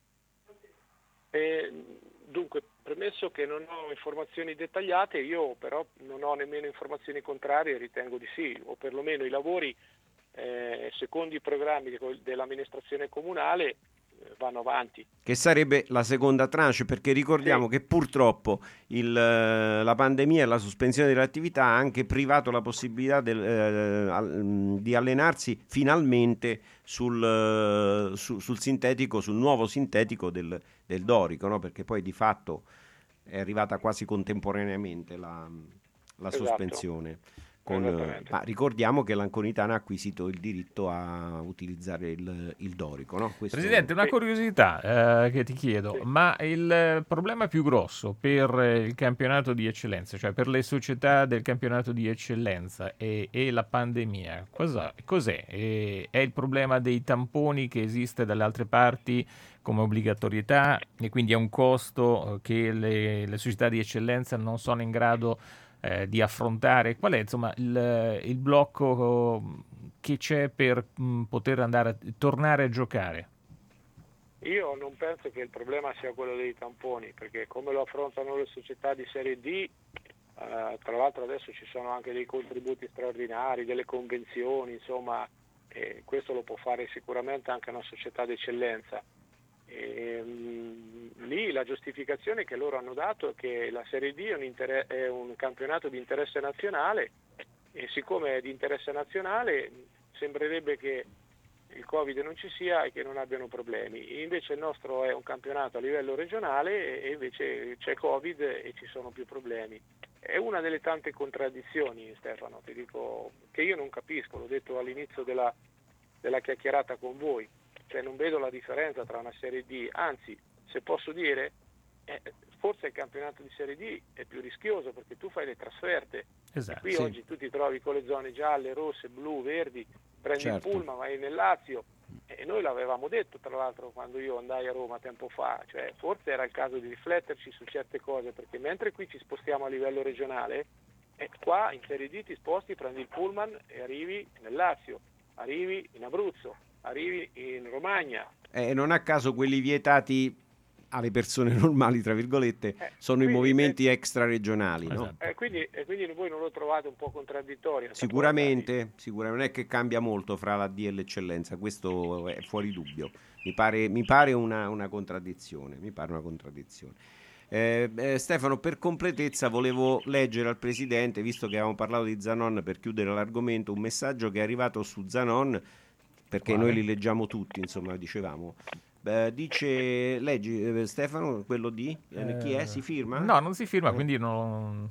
Dunque, premesso che non ho informazioni dettagliate, io però non ho nemmeno informazioni contrarie, ritengo di sì, o perlomeno i lavori, secondo i programmi dell'amministrazione comunale, vanno avanti. Che sarebbe la seconda tranche, perché ricordiamo che purtroppo la pandemia e la sospensione dell'attività ha anche privato la possibilità di allenarsi finalmente sul sintetico, sul nuovo sintetico del Dorico, no? Perché poi di fatto è arrivata quasi contemporaneamente la sospensione. Ma ricordiamo che l'Anconitana ha acquisito il diritto a utilizzare il Dorico, no? Presidente, una curiosità che ti chiedo, ma il problema più grosso per il campionato di eccellenza, cioè per le società del campionato di eccellenza e la pandemia, cos'è? È il problema dei tamponi che esiste dalle altre parti come obbligatorietà e quindi è un costo che le società di eccellenza non sono in grado di affrontare? Qual è insomma il blocco che c'è per poter tornare a giocare? Io non penso che il problema sia quello dei tamponi, perché come lo affrontano le società di Serie D, tra l'altro adesso ci sono anche dei contributi straordinari, delle convenzioni, insomma, questo lo può fare sicuramente anche una società d'eccellenza. Lì la giustificazione che loro hanno dato è che la Serie D è un campionato di interesse nazionale, e siccome è di interesse nazionale sembrerebbe che il Covid non ci sia e che non abbiano problemi. Invece il nostro è un campionato a livello regionale e invece c'è Covid e ci sono più problemi. È una delle tante contraddizioni, Stefano, ti dico, che io non capisco, l'ho detto all'inizio della chiacchierata con voi. Cioè non vedo la differenza tra una Serie D, anzi, se posso dire, forse il campionato di Serie D è più rischioso perché tu fai le trasferte. Esatto, e qui oggi tu ti trovi con le zone gialle, rosse, blu, verdi, prendi il pullman, vai nel Lazio, e noi l'avevamo detto tra l'altro quando io andai a Roma tempo fa, cioè forse era il caso di rifletterci su certe cose, perché mentre qui ci spostiamo a livello regionale, qua in Serie D ti sposti, prendi il pullman e arrivi nel Lazio, arrivi in Abruzzo, arrivi in Romagna. Non a caso quelli vietati alle persone normali, tra virgolette, sono i movimenti extraregionali, no? Quindi voi non lo trovate un po' contraddittorio? Sicuramente non è che cambia molto fra la D e l'eccellenza, questo è fuori dubbio. Mi pare una contraddizione. Stefano, per completezza volevo leggere al Presidente, visto che avevamo parlato di Zanon, per chiudere l'argomento, un messaggio che è arrivato su Zanon, perché noi li leggiamo tutti, insomma, dicevamo. Leggi Stefano, quello di chi è? Si firma? No, non si firma, quindi non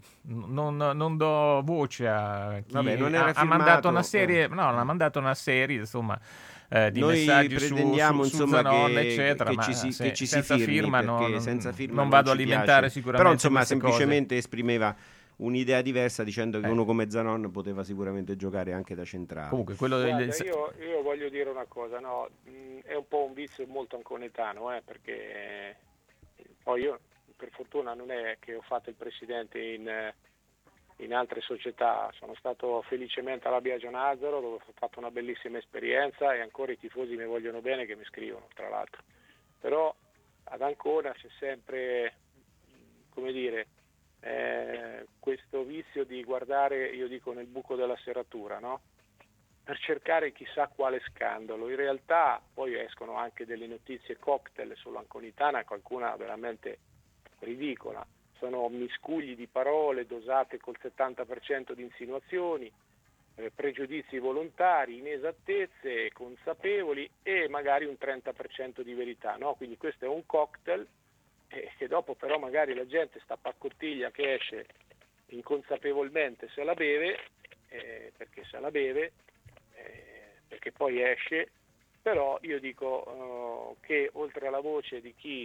do voce a chi ha mandato una serie, ha mandato una serie, insomma, di noi messaggi pretendiamo su Zanon, eccetera, che ci si senza firmi, firma senza firma non vado a alimentare piace. sicuramente. Però insomma semplicemente cose. esprimeva un'idea diversa, dicendo che uno come Zanon poteva sicuramente giocare anche da centrale. Comunque io voglio dire una cosa, no? È un po' un vizio molto anconetano, perché poi io per fortuna non è che ho fatto il presidente in altre società, sono stato felicemente alla Biagio Nazaro, dove ho fatto una bellissima esperienza e ancora i tifosi mi vogliono bene, che mi scrivono tra l'altro. Però ad Ancona c'è sempre, come dire, questo vizio di guardare, io dico, nel buco della serratura, no? Per cercare chissà quale scandalo. In realtà poi escono anche delle notizie cocktail sull'Anconitana, qualcuna veramente ridicola. Sono miscugli di parole dosate col 70% di insinuazioni, pregiudizi volontari, inesattezze consapevoli e magari un 30% di verità, no? Quindi questo è un cocktail che dopo però magari la gente sta paccottiglia che esce inconsapevolmente se la beve, perché se la beve, perché poi esce, però io dico che oltre alla voce di chi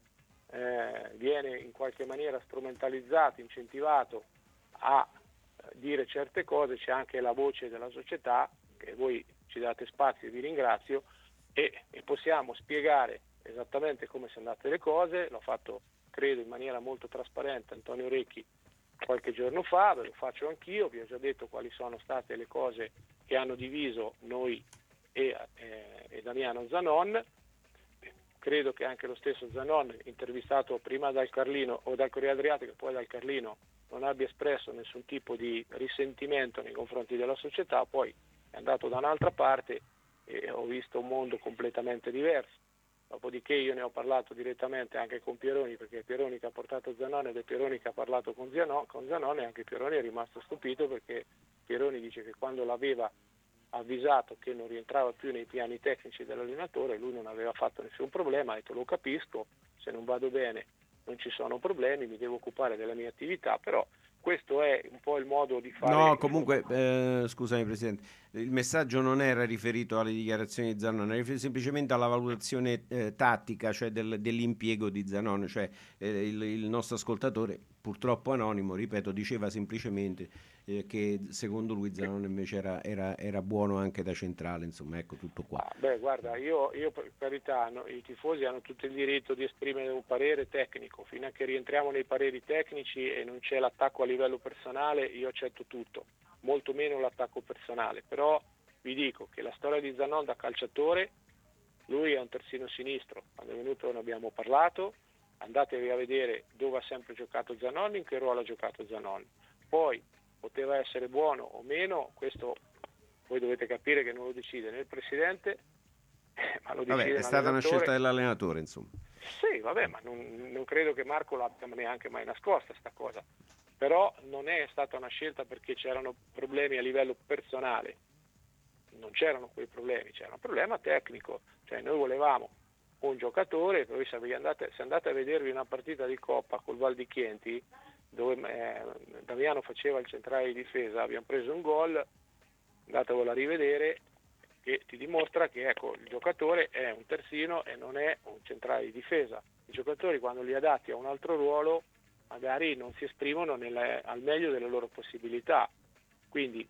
viene in qualche maniera strumentalizzato, incentivato a dire certe cose, c'è anche la voce della società, che voi ci date spazio e vi ringrazio, e possiamo spiegare esattamente come sono andate le cose. L'ho fatto, credo, in maniera molto trasparente Antonio Recchi qualche giorno fa, ve lo faccio anch'io, vi ho già detto quali sono state le cose che hanno diviso noi e Damiano Zanon. Credo che anche lo stesso Zanon, intervistato prima dal Carlino o dal Corriere Adriatico e poi dal Carlino, non abbia espresso nessun tipo di risentimento nei confronti della società, poi è andato da un'altra parte e ho visto un mondo completamente diverso. Dopodiché io ne ho parlato direttamente anche con Pieroni, perché Pieroni che ha portato Zanon ed è Pieroni che ha parlato con Zanon, e anche Pieroni è rimasto stupito, perché Pieroni dice che quando l'aveva avvisato che non rientrava più nei piani tecnici dell'allenatore, lui non aveva fatto nessun problema, ha detto lo capisco, se non vado bene non ci sono problemi, mi devo occupare della mia attività, però questo è un po' il modo di fare. No, comunque, scusami Presidente, il messaggio non era riferito alle dichiarazioni di Zanon, era riferito semplicemente alla valutazione tattica, cioè dell'impiego di Zanon, cioè il nostro ascoltatore, purtroppo anonimo, ripeto, diceva semplicemente che secondo lui Zanon invece era buono anche da centrale, insomma, ecco, tutto qua. Beh, guarda, io per carità, i tifosi hanno tutto il diritto di esprimere un parere tecnico, fino a che rientriamo nei pareri tecnici e non c'è l'attacco a livello personale, io accetto tutto, molto meno l'attacco personale, però vi dico che la storia di Zanon da calciatore, lui è un terzino sinistro, quando è venuto ne abbiamo parlato, andatevi a vedere dove ha sempre giocato Zanon, in che ruolo ha giocato Zanon, poi poteva essere buono o meno, questo voi dovete capire che non lo decide né il presidente, ma lo decide è stata una scelta dell'allenatore, insomma. Sì, vabbè, ma non credo che Marco l'abbia neanche mai nascosta sta cosa, però non è stata una scelta perché c'erano problemi a livello personale, non c'erano quei problemi, c'era un problema tecnico, cioè noi volevamo un giocatore, voi se andate a vedervi una partita di Coppa col Val di Chienti, dove Damiano faceva il centrale di difesa, abbiamo preso un gol, andatevelo a rivedere, che ti dimostra che ecco, il giocatore è un terzino e non è un centrale di difesa. I giocatori quando li adatti a un altro ruolo magari non si esprimono al meglio delle loro possibilità, quindi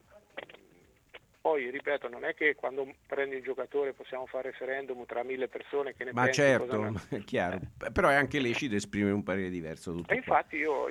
poi ripeto, non è che quando prendi un giocatore possiamo fare referendum tra 1000 persone che ne ma pensano. certo, è chiaro, però è anche lecito esprimere un parere diverso. Tutto infatti io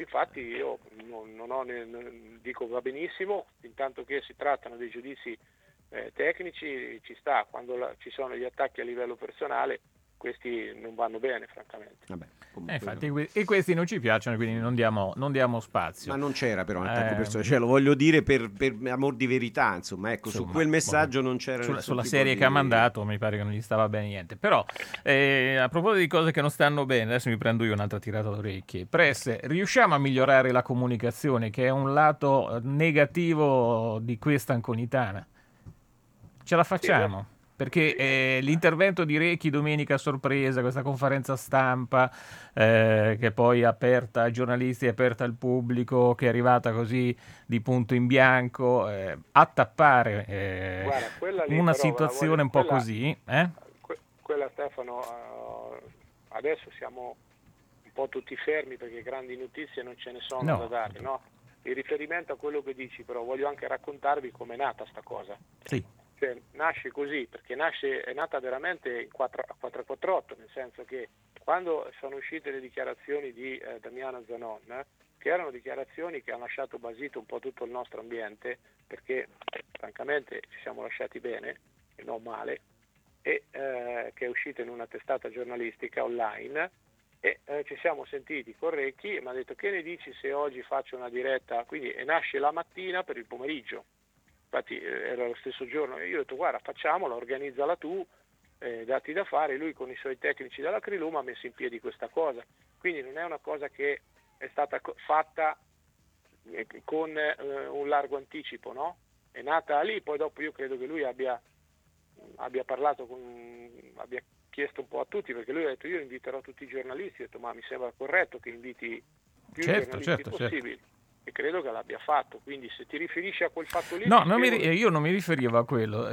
dico va benissimo, intanto che si trattano dei giudizi tecnici ci sta, quando ci sono gli attacchi a livello personale questi non vanno bene francamente. Vabbè, infatti, e questi non ci piacciono, quindi non diamo spazio. Ma non c'era però un attacco personale, cioè, lo voglio dire per amor di verità, insomma, ecco, su quel messaggio non c'era sulla serie che ha mandato mi pare che non gli stava bene niente, però a proposito di cose che non stanno bene, adesso mi prendo io un'altra tirata d'orecchie. Press, riusciamo a migliorare la comunicazione, che è un lato negativo di questa anconitana? Ce la facciamo? Sì, perché l'intervento di Recchi domenica a sorpresa, questa conferenza stampa che poi è aperta ai giornalisti, è aperta al pubblico, che è arrivata così di punto in bianco, a tappare Guarda, lì, una però, situazione un po' così. Quella Stefano, adesso siamo un po' tutti fermi perché grandi notizie non ce ne sono da dare, no? In riferimento a quello che dici però voglio anche raccontarvi com'è nata sta cosa. Sì. Cioè, nasce così, perché è nata veramente a 448, nel senso che quando sono uscite le dichiarazioni di Damiano Zanon, che erano dichiarazioni che hanno lasciato basito un po' tutto il nostro ambiente, perché francamente ci siamo lasciati bene, e non male, e che è uscita in una testata giornalistica online, e ci siamo sentiti con Recchi e mi ha detto che ne dici se oggi faccio una diretta, quindi nasce la mattina per il pomeriggio. Infatti era lo stesso giorno, io ho detto guarda facciamola, organizzala tu, dati da fare, lui con i suoi tecnici della Crilum ha messo in piedi questa cosa, quindi non è una cosa che è stata fatta con un largo anticipo, no? È nata lì, poi dopo io credo che lui abbia parlato abbia chiesto un po' a tutti, perché lui ha detto io inviterò tutti i giornalisti, ho detto ma mi sembra corretto che inviti più giornalisti possibili. e credo che l'abbia fatto. Quindi se ti riferisci a quel fatto lì... No, io non mi riferivo a quello.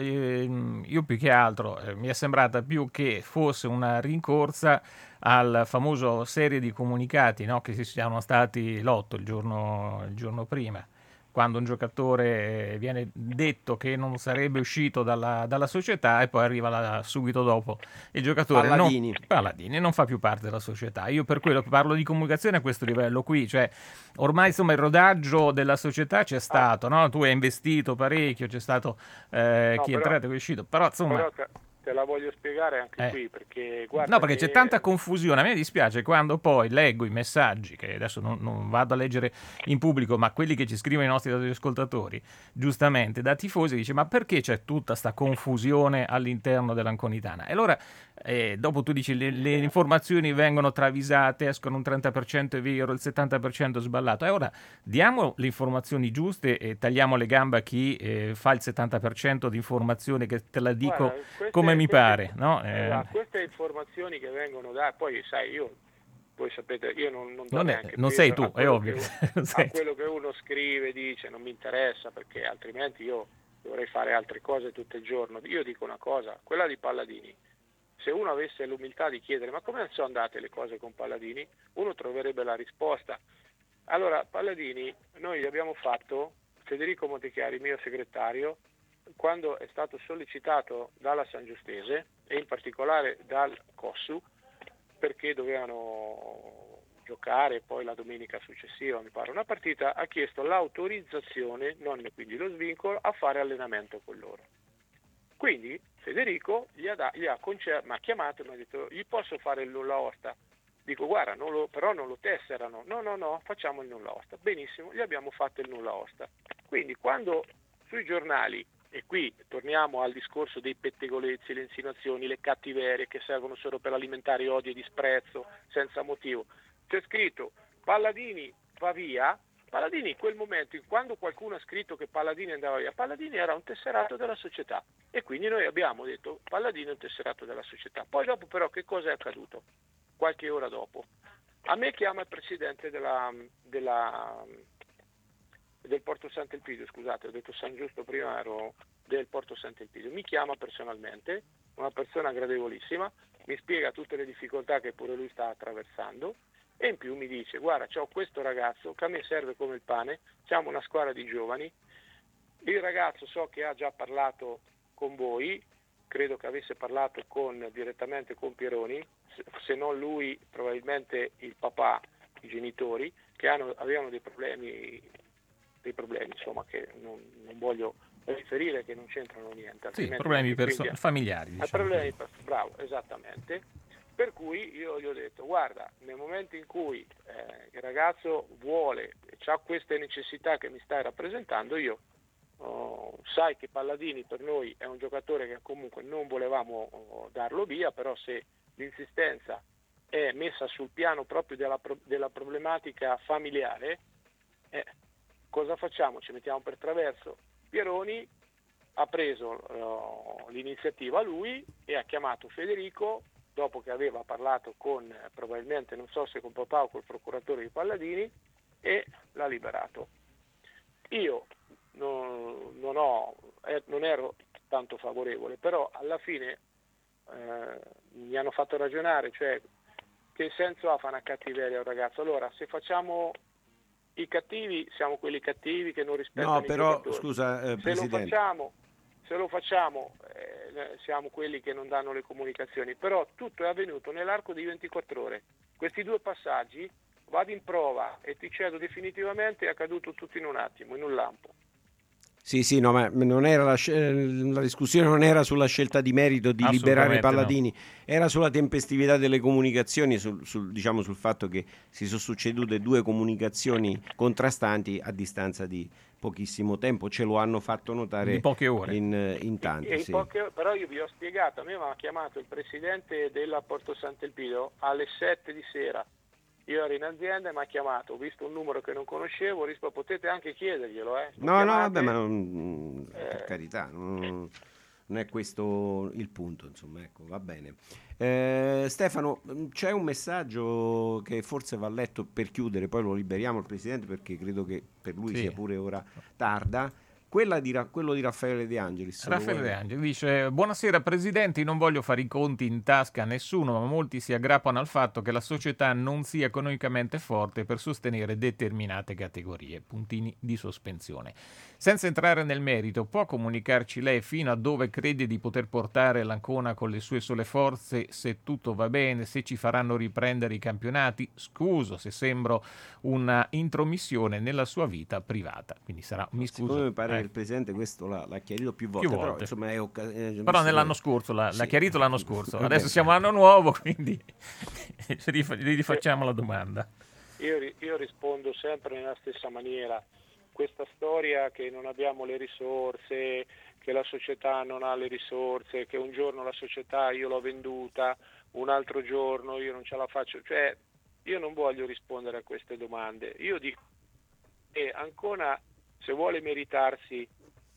Io più che altro mi è sembrata più che fosse una rincorsa al famoso serie di comunicati, no, che si siano stati l'8 il giorno prima, quando un giocatore viene detto che non sarebbe uscito dalla società e poi arriva subito dopo il giocatore Palladini non fa più parte della società. Io per quello parlo di comunicazione a questo livello qui, cioè ormai insomma il rodaggio della società c'è stato, no? Tu hai investito parecchio, c'è stato chi è entrato e chi è uscito, però insomma... Te la voglio spiegare anche qui, perché guarda, no, perché c'è tanta confusione. A me dispiace quando poi leggo i messaggi, che adesso non vado a leggere in pubblico, ma quelli che ci scrivono i nostri ascoltatori, giustamente, da tifosi, dice: ma perché c'è tutta sta confusione all'interno dell'Anconitana? E allora, dopo tu dici le informazioni vengono travisate, escono un 30% è vero, il 70% è sballato. E ora diamo le informazioni giuste e tagliamo le gambe a chi fa il 70% di informazioni, che te la dico come mi pare, no? Queste informazioni che vengono da... Poi sai, voi sapete, io non sei tu, è ovvio. A quello che uno scrive, dice, non mi interessa, perché altrimenti io dovrei fare altre cose tutto il giorno. Io dico una cosa, quella di Palladini, se uno avesse l'umiltà di chiedere ma come sono andate le cose con Palladini, uno troverebbe la risposta. Allora, Palladini, noi gli abbiamo fatto, Federico Montechiari, mio segretario, quando è stato sollecitato dalla Sangiustese e in particolare dal Cossu, perché dovevano giocare poi la domenica successiva, mi pare, una partita, ha chiesto l'autorizzazione, non quindi lo svincolo, a fare allenamento con loro. Quindi Federico mi ha chiamato e mi ha detto: gli posso fare il nulla osta? Dico: guarda, però non lo tesserano. No, facciamo il nulla osta. Benissimo, gli abbiamo fatto il nulla osta. Quindi quando sui giornali, e qui torniamo al discorso dei pettegolezzi, le insinuazioni, le cattiverie che servono solo per alimentare odio e disprezzo senza motivo, c'è scritto Palladini va via. Palladini in quel momento, quando qualcuno ha scritto che Palladini andava via, Palladini era un tesserato della società e quindi noi abbiamo detto Palladini è un tesserato della società. Poi dopo però che cosa è accaduto? Qualche ora dopo a me chiama il presidente del Porto Sant'Elpidio, scusate, ho detto San Giusto prima, ero del Porto Sant'Elpidio, mi chiama personalmente, una persona gradevolissima, mi spiega tutte le difficoltà che pure lui sta attraversando e in più mi dice: guarda, c'ho questo ragazzo che a me serve come il pane, siamo una squadra di giovani, il ragazzo so che ha già parlato con voi, credo che avesse parlato direttamente con Pieroni, se non lui probabilmente il papà, i genitori, che avevano dei problemi insomma, che non voglio riferire, che non c'entrano niente. Sì, problemi familiari. Diciamo. Bravo, esattamente. Per cui io gli ho detto: guarda, nel momento in cui il ragazzo vuole, ha queste necessità che mi stai rappresentando, io sai che Palladini per noi è un giocatore che comunque non volevamo darlo via, però se l'insistenza è messa sul piano proprio della problematica familiare, cosa facciamo? Ci mettiamo per traverso. Pieroni ha preso l'iniziativa lui e ha chiamato Federico, dopo che aveva parlato con, probabilmente, non so se con papà o col procuratore di Palladini, e l'ha liberato. Io non ero tanto favorevole, però alla fine mi hanno fatto ragionare, cioè che senso ha fare una cattiveria a un ragazzo? Allora, se facciamo i cattivi, siamo quelli cattivi che non rispettano i giocatori. Scusa, Presidente. Se lo facciamo siamo quelli che non danno le comunicazioni, però tutto è avvenuto nell'arco di 24 ore. Questi due passaggi, vado in prova e ti cedo definitivamente, è accaduto tutto in un attimo, in un lampo. Sì, no, ma non era la discussione non era sulla scelta di merito di liberare Palladini, no. Era sulla tempestività delle comunicazioni, sul fatto che si sono succedute due comunicazioni contrastanti a distanza di pochissimo tempo, ce lo hanno fatto notare di poche ore. in tanti. Sì. Però io vi ho spiegato, a me mi ha chiamato il presidente della Porto Sant'Elpidio alle 7 di sera. Io ero in azienda e mi ha chiamato, ho visto un numero che non conoscevo, potete anche chiederglielo. No, vabbè, ma per carità, non è questo il punto, insomma, ecco, va bene. Stefano, c'è un messaggio che forse va letto per chiudere, poi lo liberiamo il Presidente perché credo che per lui sia pure ora tarda. Quello di Raffaele De Angelis. Raffaele De Angelis dice: buonasera Presidente, non voglio fare i conti in tasca a nessuno, ma molti si aggrappano al fatto che la società non sia economicamente forte per sostenere determinate categorie. Puntini di sospensione. Senza entrare nel merito, può comunicarci lei fino a dove crede di poter portare l'Ancona con le sue sole forze, se tutto va bene, se ci faranno riprendere i campionati? Scuso se sembro una intromissione nella sua vita privata. Quindi sarà, mi scuso. Come mi pare che il Presidente questo l'ha chiarito più volte. Però, insomma, però nell'anno scorso l'ha chiarito l'anno scorso. Adesso siamo all'anno nuovo, quindi rifacciamo la domanda. Io rispondo sempre nella stessa maniera. Questa storia che non abbiamo le risorse, che la società non ha le risorse, che un giorno la società io l'ho venduta, un altro giorno io non ce la faccio, cioè io non voglio rispondere a queste domande. Io dico che Ancona, se vuole meritarsi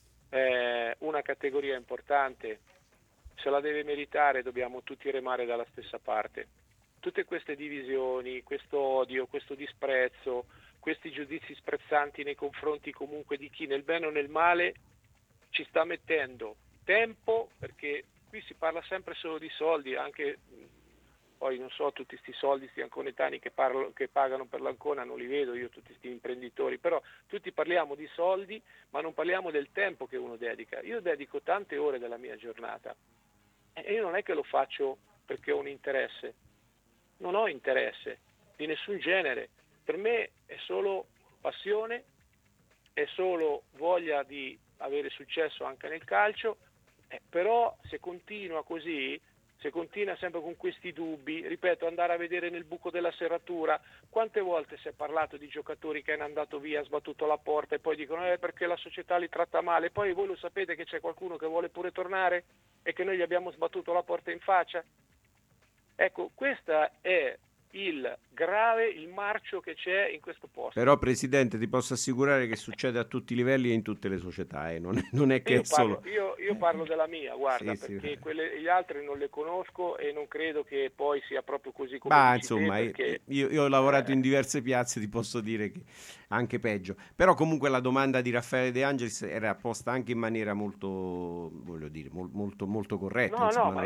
una categoria importante, se la deve meritare dobbiamo tutti remare dalla stessa parte. Tutte queste divisioni, questo odio, questo disprezzo, questi giudizi sprezzanti nei confronti comunque di chi nel bene o nel male ci sta mettendo tempo, perché qui si parla sempre solo di soldi, anche poi non so, tutti questi soldi, sti anconetani che pagano per l'Ancona non li vedo io, tutti questi imprenditori, però tutti parliamo di soldi ma non parliamo del tempo che uno dedica. Io dedico tante ore della mia giornata e io non è che lo faccio perché ho un interesse, non ho interesse di nessun genere, per me è solo passione, è solo voglia di avere successo anche nel calcio, però se continua così, se continua sempre con questi dubbi, ripeto, andare a vedere nel buco della serratura, quante volte si è parlato di giocatori che hanno andato via, sbattuto la porta e poi dicono perché la società li tratta male, poi voi lo sapete che c'è qualcuno che vuole pure tornare e che noi gli abbiamo sbattuto la porta in faccia? Ecco, questa è il marcio che c'è in questo posto. Però Presidente ti posso assicurare che succede a tutti i livelli e in tutte le società, non è che io è solo... Io parlo della mia, guarda, perché gli altri non le conosco e non credo che poi sia proprio così come insomma, perché... io ho lavorato in diverse piazze, ti posso dire che anche peggio. Però comunque la domanda di Raffaele De Angelis era posta anche in maniera molto, voglio dire, molto, molto corretta.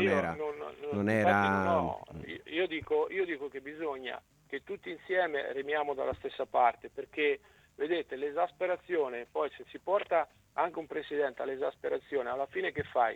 Io dico che bisogna che tutti insieme remiamo dalla stessa parte, perché vedete l'esasperazione, poi se si porta anche un presidente all'esasperazione, alla fine che fai?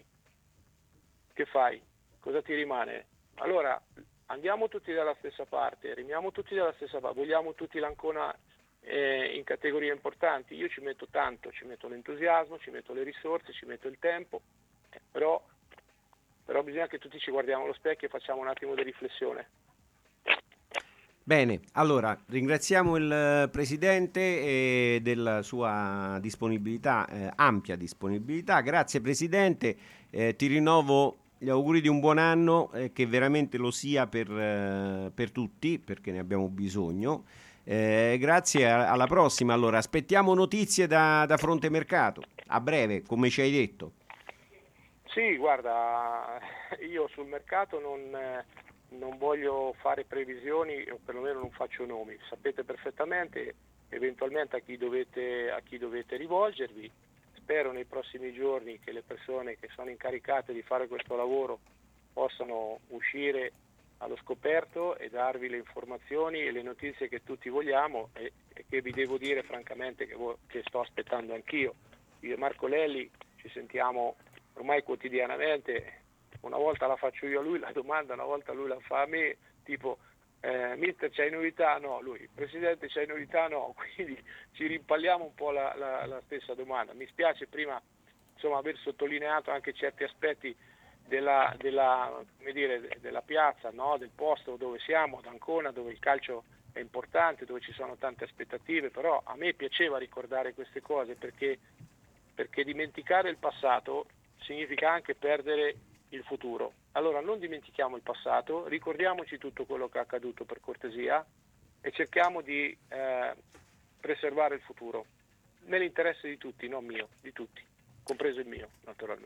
Cosa ti rimane? Allora andiamo tutti dalla stessa parte, remiamo tutti dalla stessa parte, vogliamo tutti l'Ancona in categorie importanti. Io ci metto tanto, ci metto l'entusiasmo, ci metto le risorse, ci metto il tempo, però bisogna che tutti ci guardiamo allo specchio e facciamo un attimo di riflessione. Bene, allora ringraziamo il Presidente della sua disponibilità, ampia disponibilità. Grazie Presidente, ti rinnovo gli auguri di un buon anno, che veramente lo sia per tutti, perché ne abbiamo bisogno. Grazie, alla prossima. Allora, aspettiamo notizie da Fronte Mercato, a breve, come ci hai detto. Sì, guarda, io sul mercato non voglio fare previsioni, o perlomeno non faccio nomi. Sapete perfettamente eventualmente a chi dovete rivolgervi. Spero nei prossimi giorni che le persone che sono incaricate di fare questo lavoro possano uscire allo scoperto e darvi le informazioni e le notizie che tutti vogliamo e che vi devo dire francamente che sto aspettando anch'io. Io e Marco Lelli ci sentiamo ormai quotidianamente, una volta la faccio io a lui la domanda, una volta lui la fa a me, tipo mister c'hai novità? No, lui, Presidente c'hai novità? No, quindi ci rimpalliamo un po' la stessa domanda. Mi spiace prima aver sottolineato anche certi aspetti della piazza, no? Del posto dove siamo, ad Ancona, dove il calcio è importante, dove ci sono tante aspettative, però a me piaceva ricordare queste cose perché dimenticare il passato significa anche perdere il futuro. Allora non dimentichiamo il passato, ricordiamoci tutto quello che è accaduto per cortesia e cerchiamo di preservare il futuro nell'interesse di tutti, non mio, di tutti, compreso il mio naturalmente.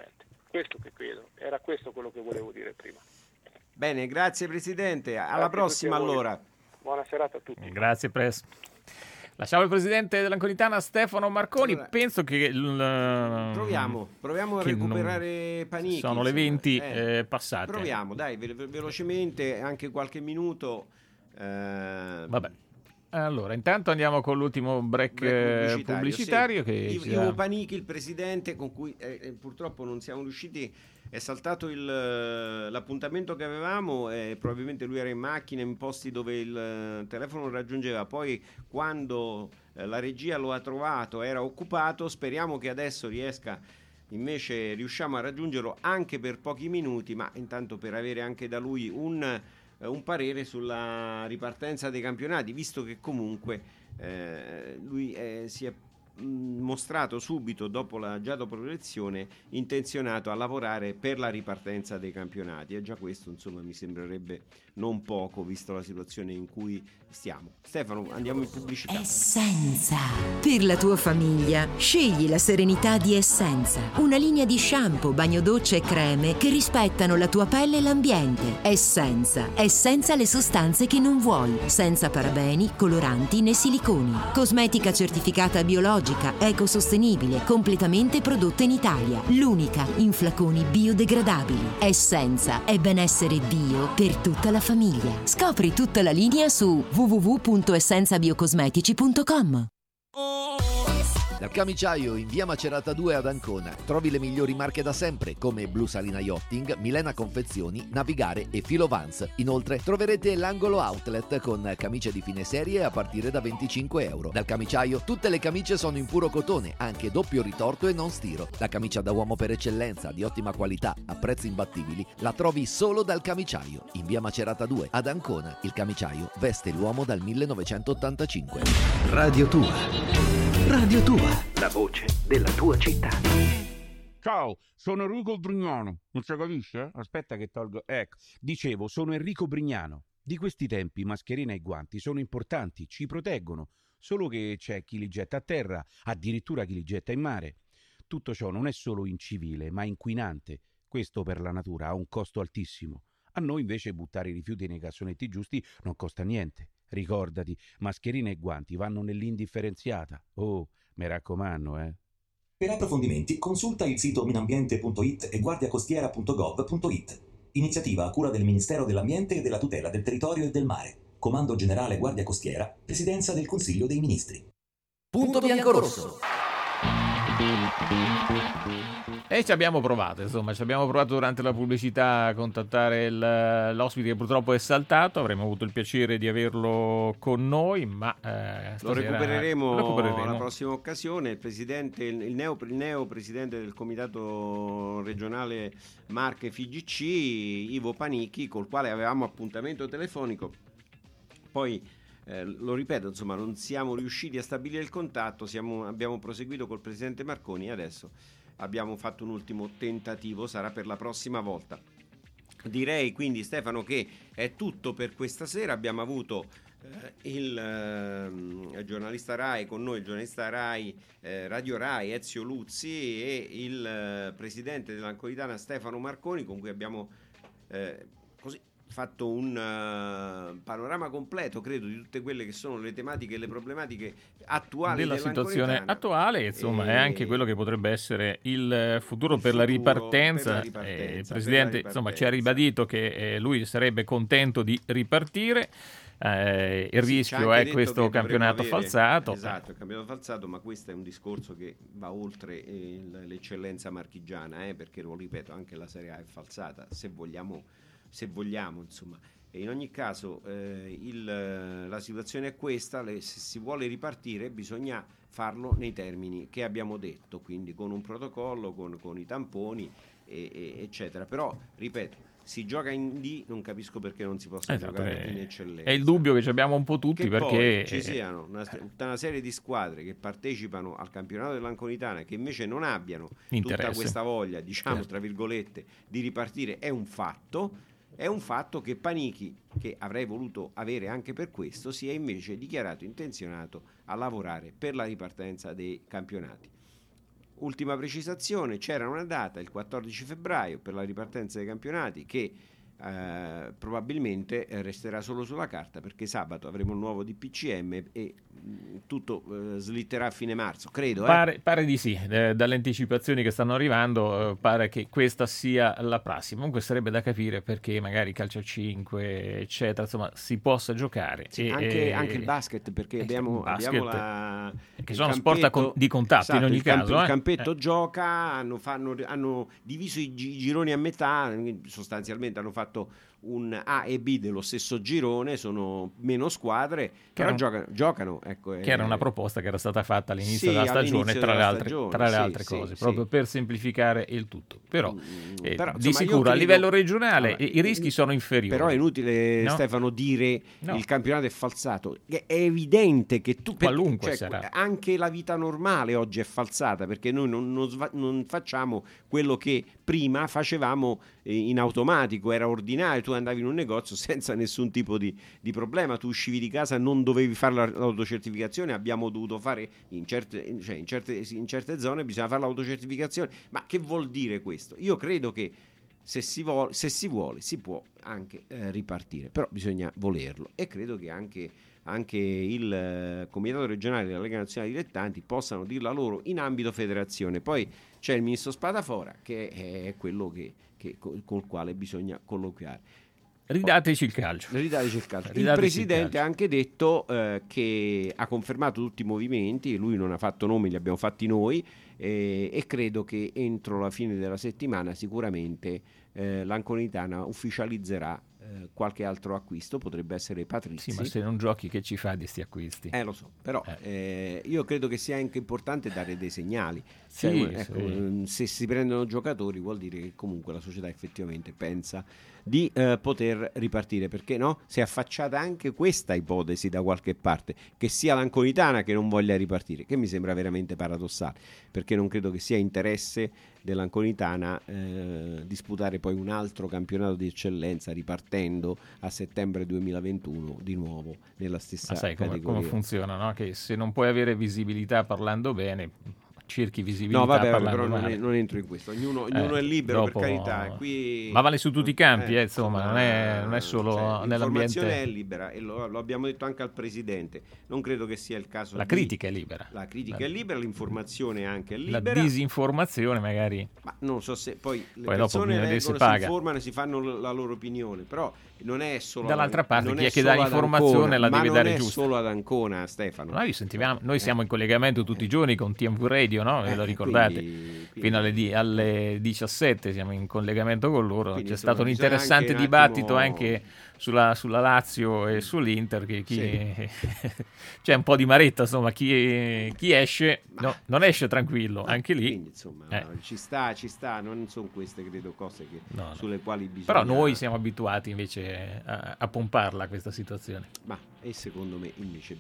questo che credo, era questo quello che volevo dire prima. Bene, grazie Presidente, alla Grazie prossima a tutti a voi. allora. Buona serata a tutti. Grazie, Pres. Lasciamo il presidente dell'Anconitana Stefano Marconi. Allora, penso che proviamo a che recuperare Panichi. sono le 20 passate. Proviamo, dai, velocemente, anche qualche minuto. Vabbè. Allora, intanto andiamo con l'ultimo break pubblicitario sì. che Ivo Panichi, il presidente, con cui purtroppo non siamo riusciti, è saltato l'appuntamento che avevamo, probabilmente lui era in macchina, in posti dove il telefono non raggiungeva, poi quando la regia lo ha trovato era occupato. Speriamo che adesso riusciamo a raggiungerlo anche per pochi minuti, ma intanto per avere anche da lui un parere sulla ripartenza dei campionati, visto che comunque lui si è mostrato subito già dopo l'elezione intenzionato a lavorare per la ripartenza dei campionati, e già questo insomma mi sembrerebbe non poco, visto la situazione in cui stiamo. Stefano, andiamo in pubblicità. Essenza. Per la tua famiglia scegli la serenità di Essenza, una linea di shampoo, bagno doccia e creme che rispettano la tua pelle e l'ambiente. Essenza le sostanze che non vuoi, senza parabeni, coloranti né siliconi. Cosmetica certificata biologica, ecosostenibile, completamente prodotta in Italia, l'unica in flaconi biodegradabili. Essenza è benessere bio per tutta la famiglia. Scopri tutta la linea su www.essenzabiocosmetici.com. Dal Camiciaio in via Macerata 2 ad Ancona trovi le migliori marche da sempre come Blu Salina Yachting, Milena Confezioni, Navigare e Filo Vans. Inoltre troverete l'angolo outlet con camicie di fine serie a partire da €25. Dal Camiciaio tutte le camicie sono in puro cotone, anche doppio ritorto e non stiro. La camicia da uomo per eccellenza, di ottima qualità, a prezzi imbattibili, la trovi solo dal Camiciaio. In via Macerata 2 ad Ancona, il Camiciaio veste l'uomo dal 1985. Radio Tua, la voce della tua città. Ciao, sono Enrico Brignano. Non si capisce? Aspetta che tolgo. Ecco, dicevo, sono Enrico Brignano. Di questi tempi mascherina e guanti sono importanti, ci proteggono. Solo che c'è chi li getta a terra, addirittura chi li getta in mare. Tutto ciò non è solo incivile, ma inquinante. Questo per la natura ha un costo altissimo. A noi invece buttare i rifiuti nei cassonetti giusti non costa niente. Ricordati, mascherine e guanti vanno nell'indifferenziata. Oh, mi raccomando, Per approfondimenti consulta il sito minambiente.it e guardiacostiera.gov.it. Iniziativa a cura del Ministero dell'Ambiente e della Tutela del Territorio e del Mare. Comando Generale Guardia Costiera, Presidenza del Consiglio dei Ministri. Punto bianco-rosso. E ci abbiamo provato durante la pubblicità a contattare l'ospite che purtroppo è saltato. Avremmo avuto il piacere di averlo con noi, ma lo recupereremo alla prossima occasione. Il presidente, il neo presidente del comitato regionale Marche FIGC, Ivo Panichi, col quale avevamo appuntamento telefonico. Poi lo ripeto, insomma, non siamo riusciti a stabilire il contatto, abbiamo proseguito col presidente Marconi e adesso abbiamo fatto un ultimo tentativo, sarà per la prossima volta. Direi quindi, Stefano, che è tutto per questa sera. Abbiamo avuto il giornalista Rai con noi, il giornalista Rai, Radio Rai, Ezio Luzzi, e il presidente dell'Anconitana Stefano Marconi, con cui abbiamo fatto un panorama completo, credo, di tutte quelle che sono le tematiche e le problematiche attuali della situazione attuale, insomma, è anche quello che potrebbe essere il futuro per la ripartenza. Il presidente insomma ci ha ribadito che lui sarebbe contento di ripartire. Il rischio è questo campionato falsato. Esatto, il campionato falsato, ma questo è un discorso che va oltre l'eccellenza marchigiana, perché, lo ripeto, anche la Serie A è falsata, se vogliamo, insomma. E in ogni caso la situazione è questa: se si vuole ripartire bisogna farlo nei termini che abbiamo detto, quindi con un protocollo, con i tamponi eccetera. Però, ripeto, si gioca in D, non capisco perché non si possa giocare in eccellenza. È il dubbio che abbiamo un po' tutti, perché poi ci siano una serie di squadre che partecipano al campionato dell'Anconitana che invece non abbiano interesse, tutta questa voglia, diciamo, tra virgolette, di ripartire. È un fatto che Panichi, che avrei voluto avere anche per questo, si è invece dichiarato intenzionato a lavorare per la ripartenza dei campionati. ultima precisazione, c'era una data, il 14 febbraio, per la ripartenza dei campionati che probabilmente resterà solo sulla carta, perché sabato avremo il nuovo DPCM e tutto slitterà a fine marzo, credo. Pare di sì, dalle anticipazioni che stanno arrivando pare che questa sia la prassi. Comunque sarebbe da capire perché magari calcio a 5 eccetera, insomma, si possa giocare. Sì, anche il basket, perché abbiamo la che sono sport di contatto, esatto, in ogni caso. Il campetto gioca, hanno diviso i gironi a metà, sostanzialmente hanno fatto un A e B dello stesso girone, sono meno squadre, però giocano. Ecco, che era una proposta che era stata fatta all'inizio della stagione, tra le altre cose, proprio per semplificare il tutto. Però di sicuro a livello regionale i rischi sono inferiori. Però è inutile, no? Stefano, dire il campionato è falsato. È evidente che qualunque sarà. Anche la vita normale oggi è falsata, perché noi non facciamo quello che prima facevamo in automatico, era ordinario, tu andavi in un negozio senza nessun tipo di problema, tu uscivi di casa, non dovevi fare l'autocertificazione, abbiamo dovuto fare in certe zone bisogna fare l'autocertificazione. Ma che vuol dire questo? Io credo che se si vuole si può anche ripartire, però bisogna volerlo, e credo che anche il Comitato regionale della Lega Nazionale Dilettanti possano dirla loro in ambito federazione. Poi c'è il ministro Spadafora, che è quello col quale bisogna colloquiare. Ridateci il calcio. Il presidente ha anche detto che ha confermato tutti i movimenti, lui non ha fatto nomi, li abbiamo fatti noi, e credo che entro la fine della settimana sicuramente l'Anconitana ufficializzerà qualche altro acquisto, potrebbe essere Patrizzi. Sì, ma se non giochi che ci fa di sti acquisti? Lo so, però io credo che sia anche importante dare dei segnali. Se si prendono giocatori vuol dire che comunque la società effettivamente pensa di poter ripartire, perché no? Si è affacciata anche questa ipotesi da qualche parte, che sia l'Anconitana che non voglia ripartire, che mi sembra veramente paradossale, perché non credo che sia interesse dell'Anconitana disputare poi un altro campionato di eccellenza ripartendo a settembre 2021 di nuovo nella stessa categoria. Come funziona, no? Che se non puoi avere visibilità parlando bene, cerchi visibilità parlando però male. Non entro in questo, ognuno è libero, per carità. Qui, ma vale su tutti i campi, insomma, non è solo nell'ambiente. L'informazione è libera, e lo abbiamo detto anche al presidente. Non credo che sia il caso. Critica è libera. La critica è libera, l'informazione anche è libera. La disinformazione magari. Ma non so se poi le persone leggono, si informano, si fanno la loro opinione, però non è solo. Dall'altra parte chi è che dà l'informazione la deve dare giusta. Non è solo ad Ancona, Stefano. Noi siamo in collegamento tutti i giorni con TMV Radio, no? Ve lo ricordate? Quindi, fino alle 17 siamo in collegamento con loro. C'è stato un interessante dibattito anche sulla Lazio e sull'Inter, c'è un po' di maretta, insomma, chi esce non esce tranquillo, anche lì. Quindi, insomma, ci sta, non sono queste, credo, cose sulle quali bisogna. Però noi siamo abituati invece a pomparla questa situazione. E secondo me invece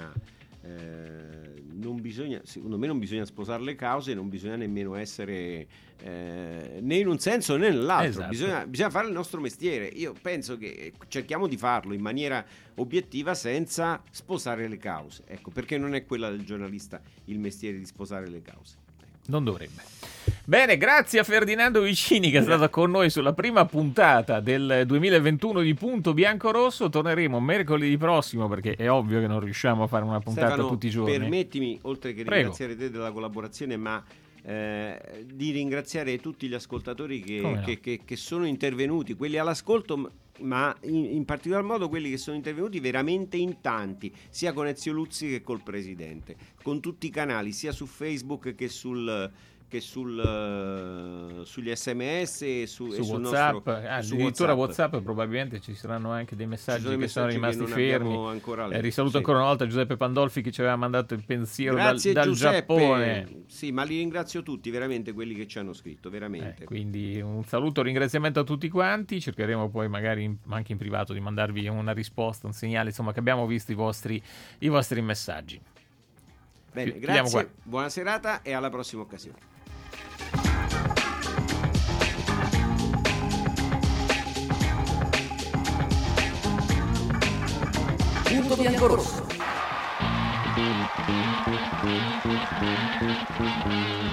secondo me non bisogna sposare le cause, non bisogna nemmeno essere né in un senso né nell'altro. Esatto. Bisogna fare il nostro mestiere. Io penso che cerchiamo di farlo in maniera obiettiva senza sposare le cause, ecco, perché non è quella del giornalista il mestiere di sposare le cause. Non dovrebbe. Bene, grazie a Ferdinando Vicini che è stato con noi sulla prima puntata del 2021 di Punto Bianco-Rosso. Torneremo mercoledì prossimo, perché è ovvio che non riusciamo a fare una puntata Stefano, tutti i giorni. Permettimi, oltre che ringraziare te della collaborazione, ma di ringraziare tutti gli ascoltatori che sono intervenuti, quelli all'ascolto, ma in particolar modo quelli che sono intervenuti veramente in tanti, sia con Ezio Luzzi che col Presidente, con tutti i canali, sia su Facebook che sugli SMS e su WhatsApp, addirittura WhatsApp probabilmente ci saranno anche dei messaggi che sono rimasti fermi. Risaluto ancora una volta Giuseppe Pandolfi che ci aveva mandato il pensiero dal Giappone. Sì, ma li ringrazio tutti, veramente, quelli che ci hanno scritto, veramente. Quindi un saluto, un ringraziamento a tutti quanti. Cercheremo poi magari anche in privato di mandarvi una risposta, un segnale, insomma, che abbiamo visto i vostri messaggi. Bene, grazie, buona serata e alla prossima occasione. Punto Bianco-Rosso.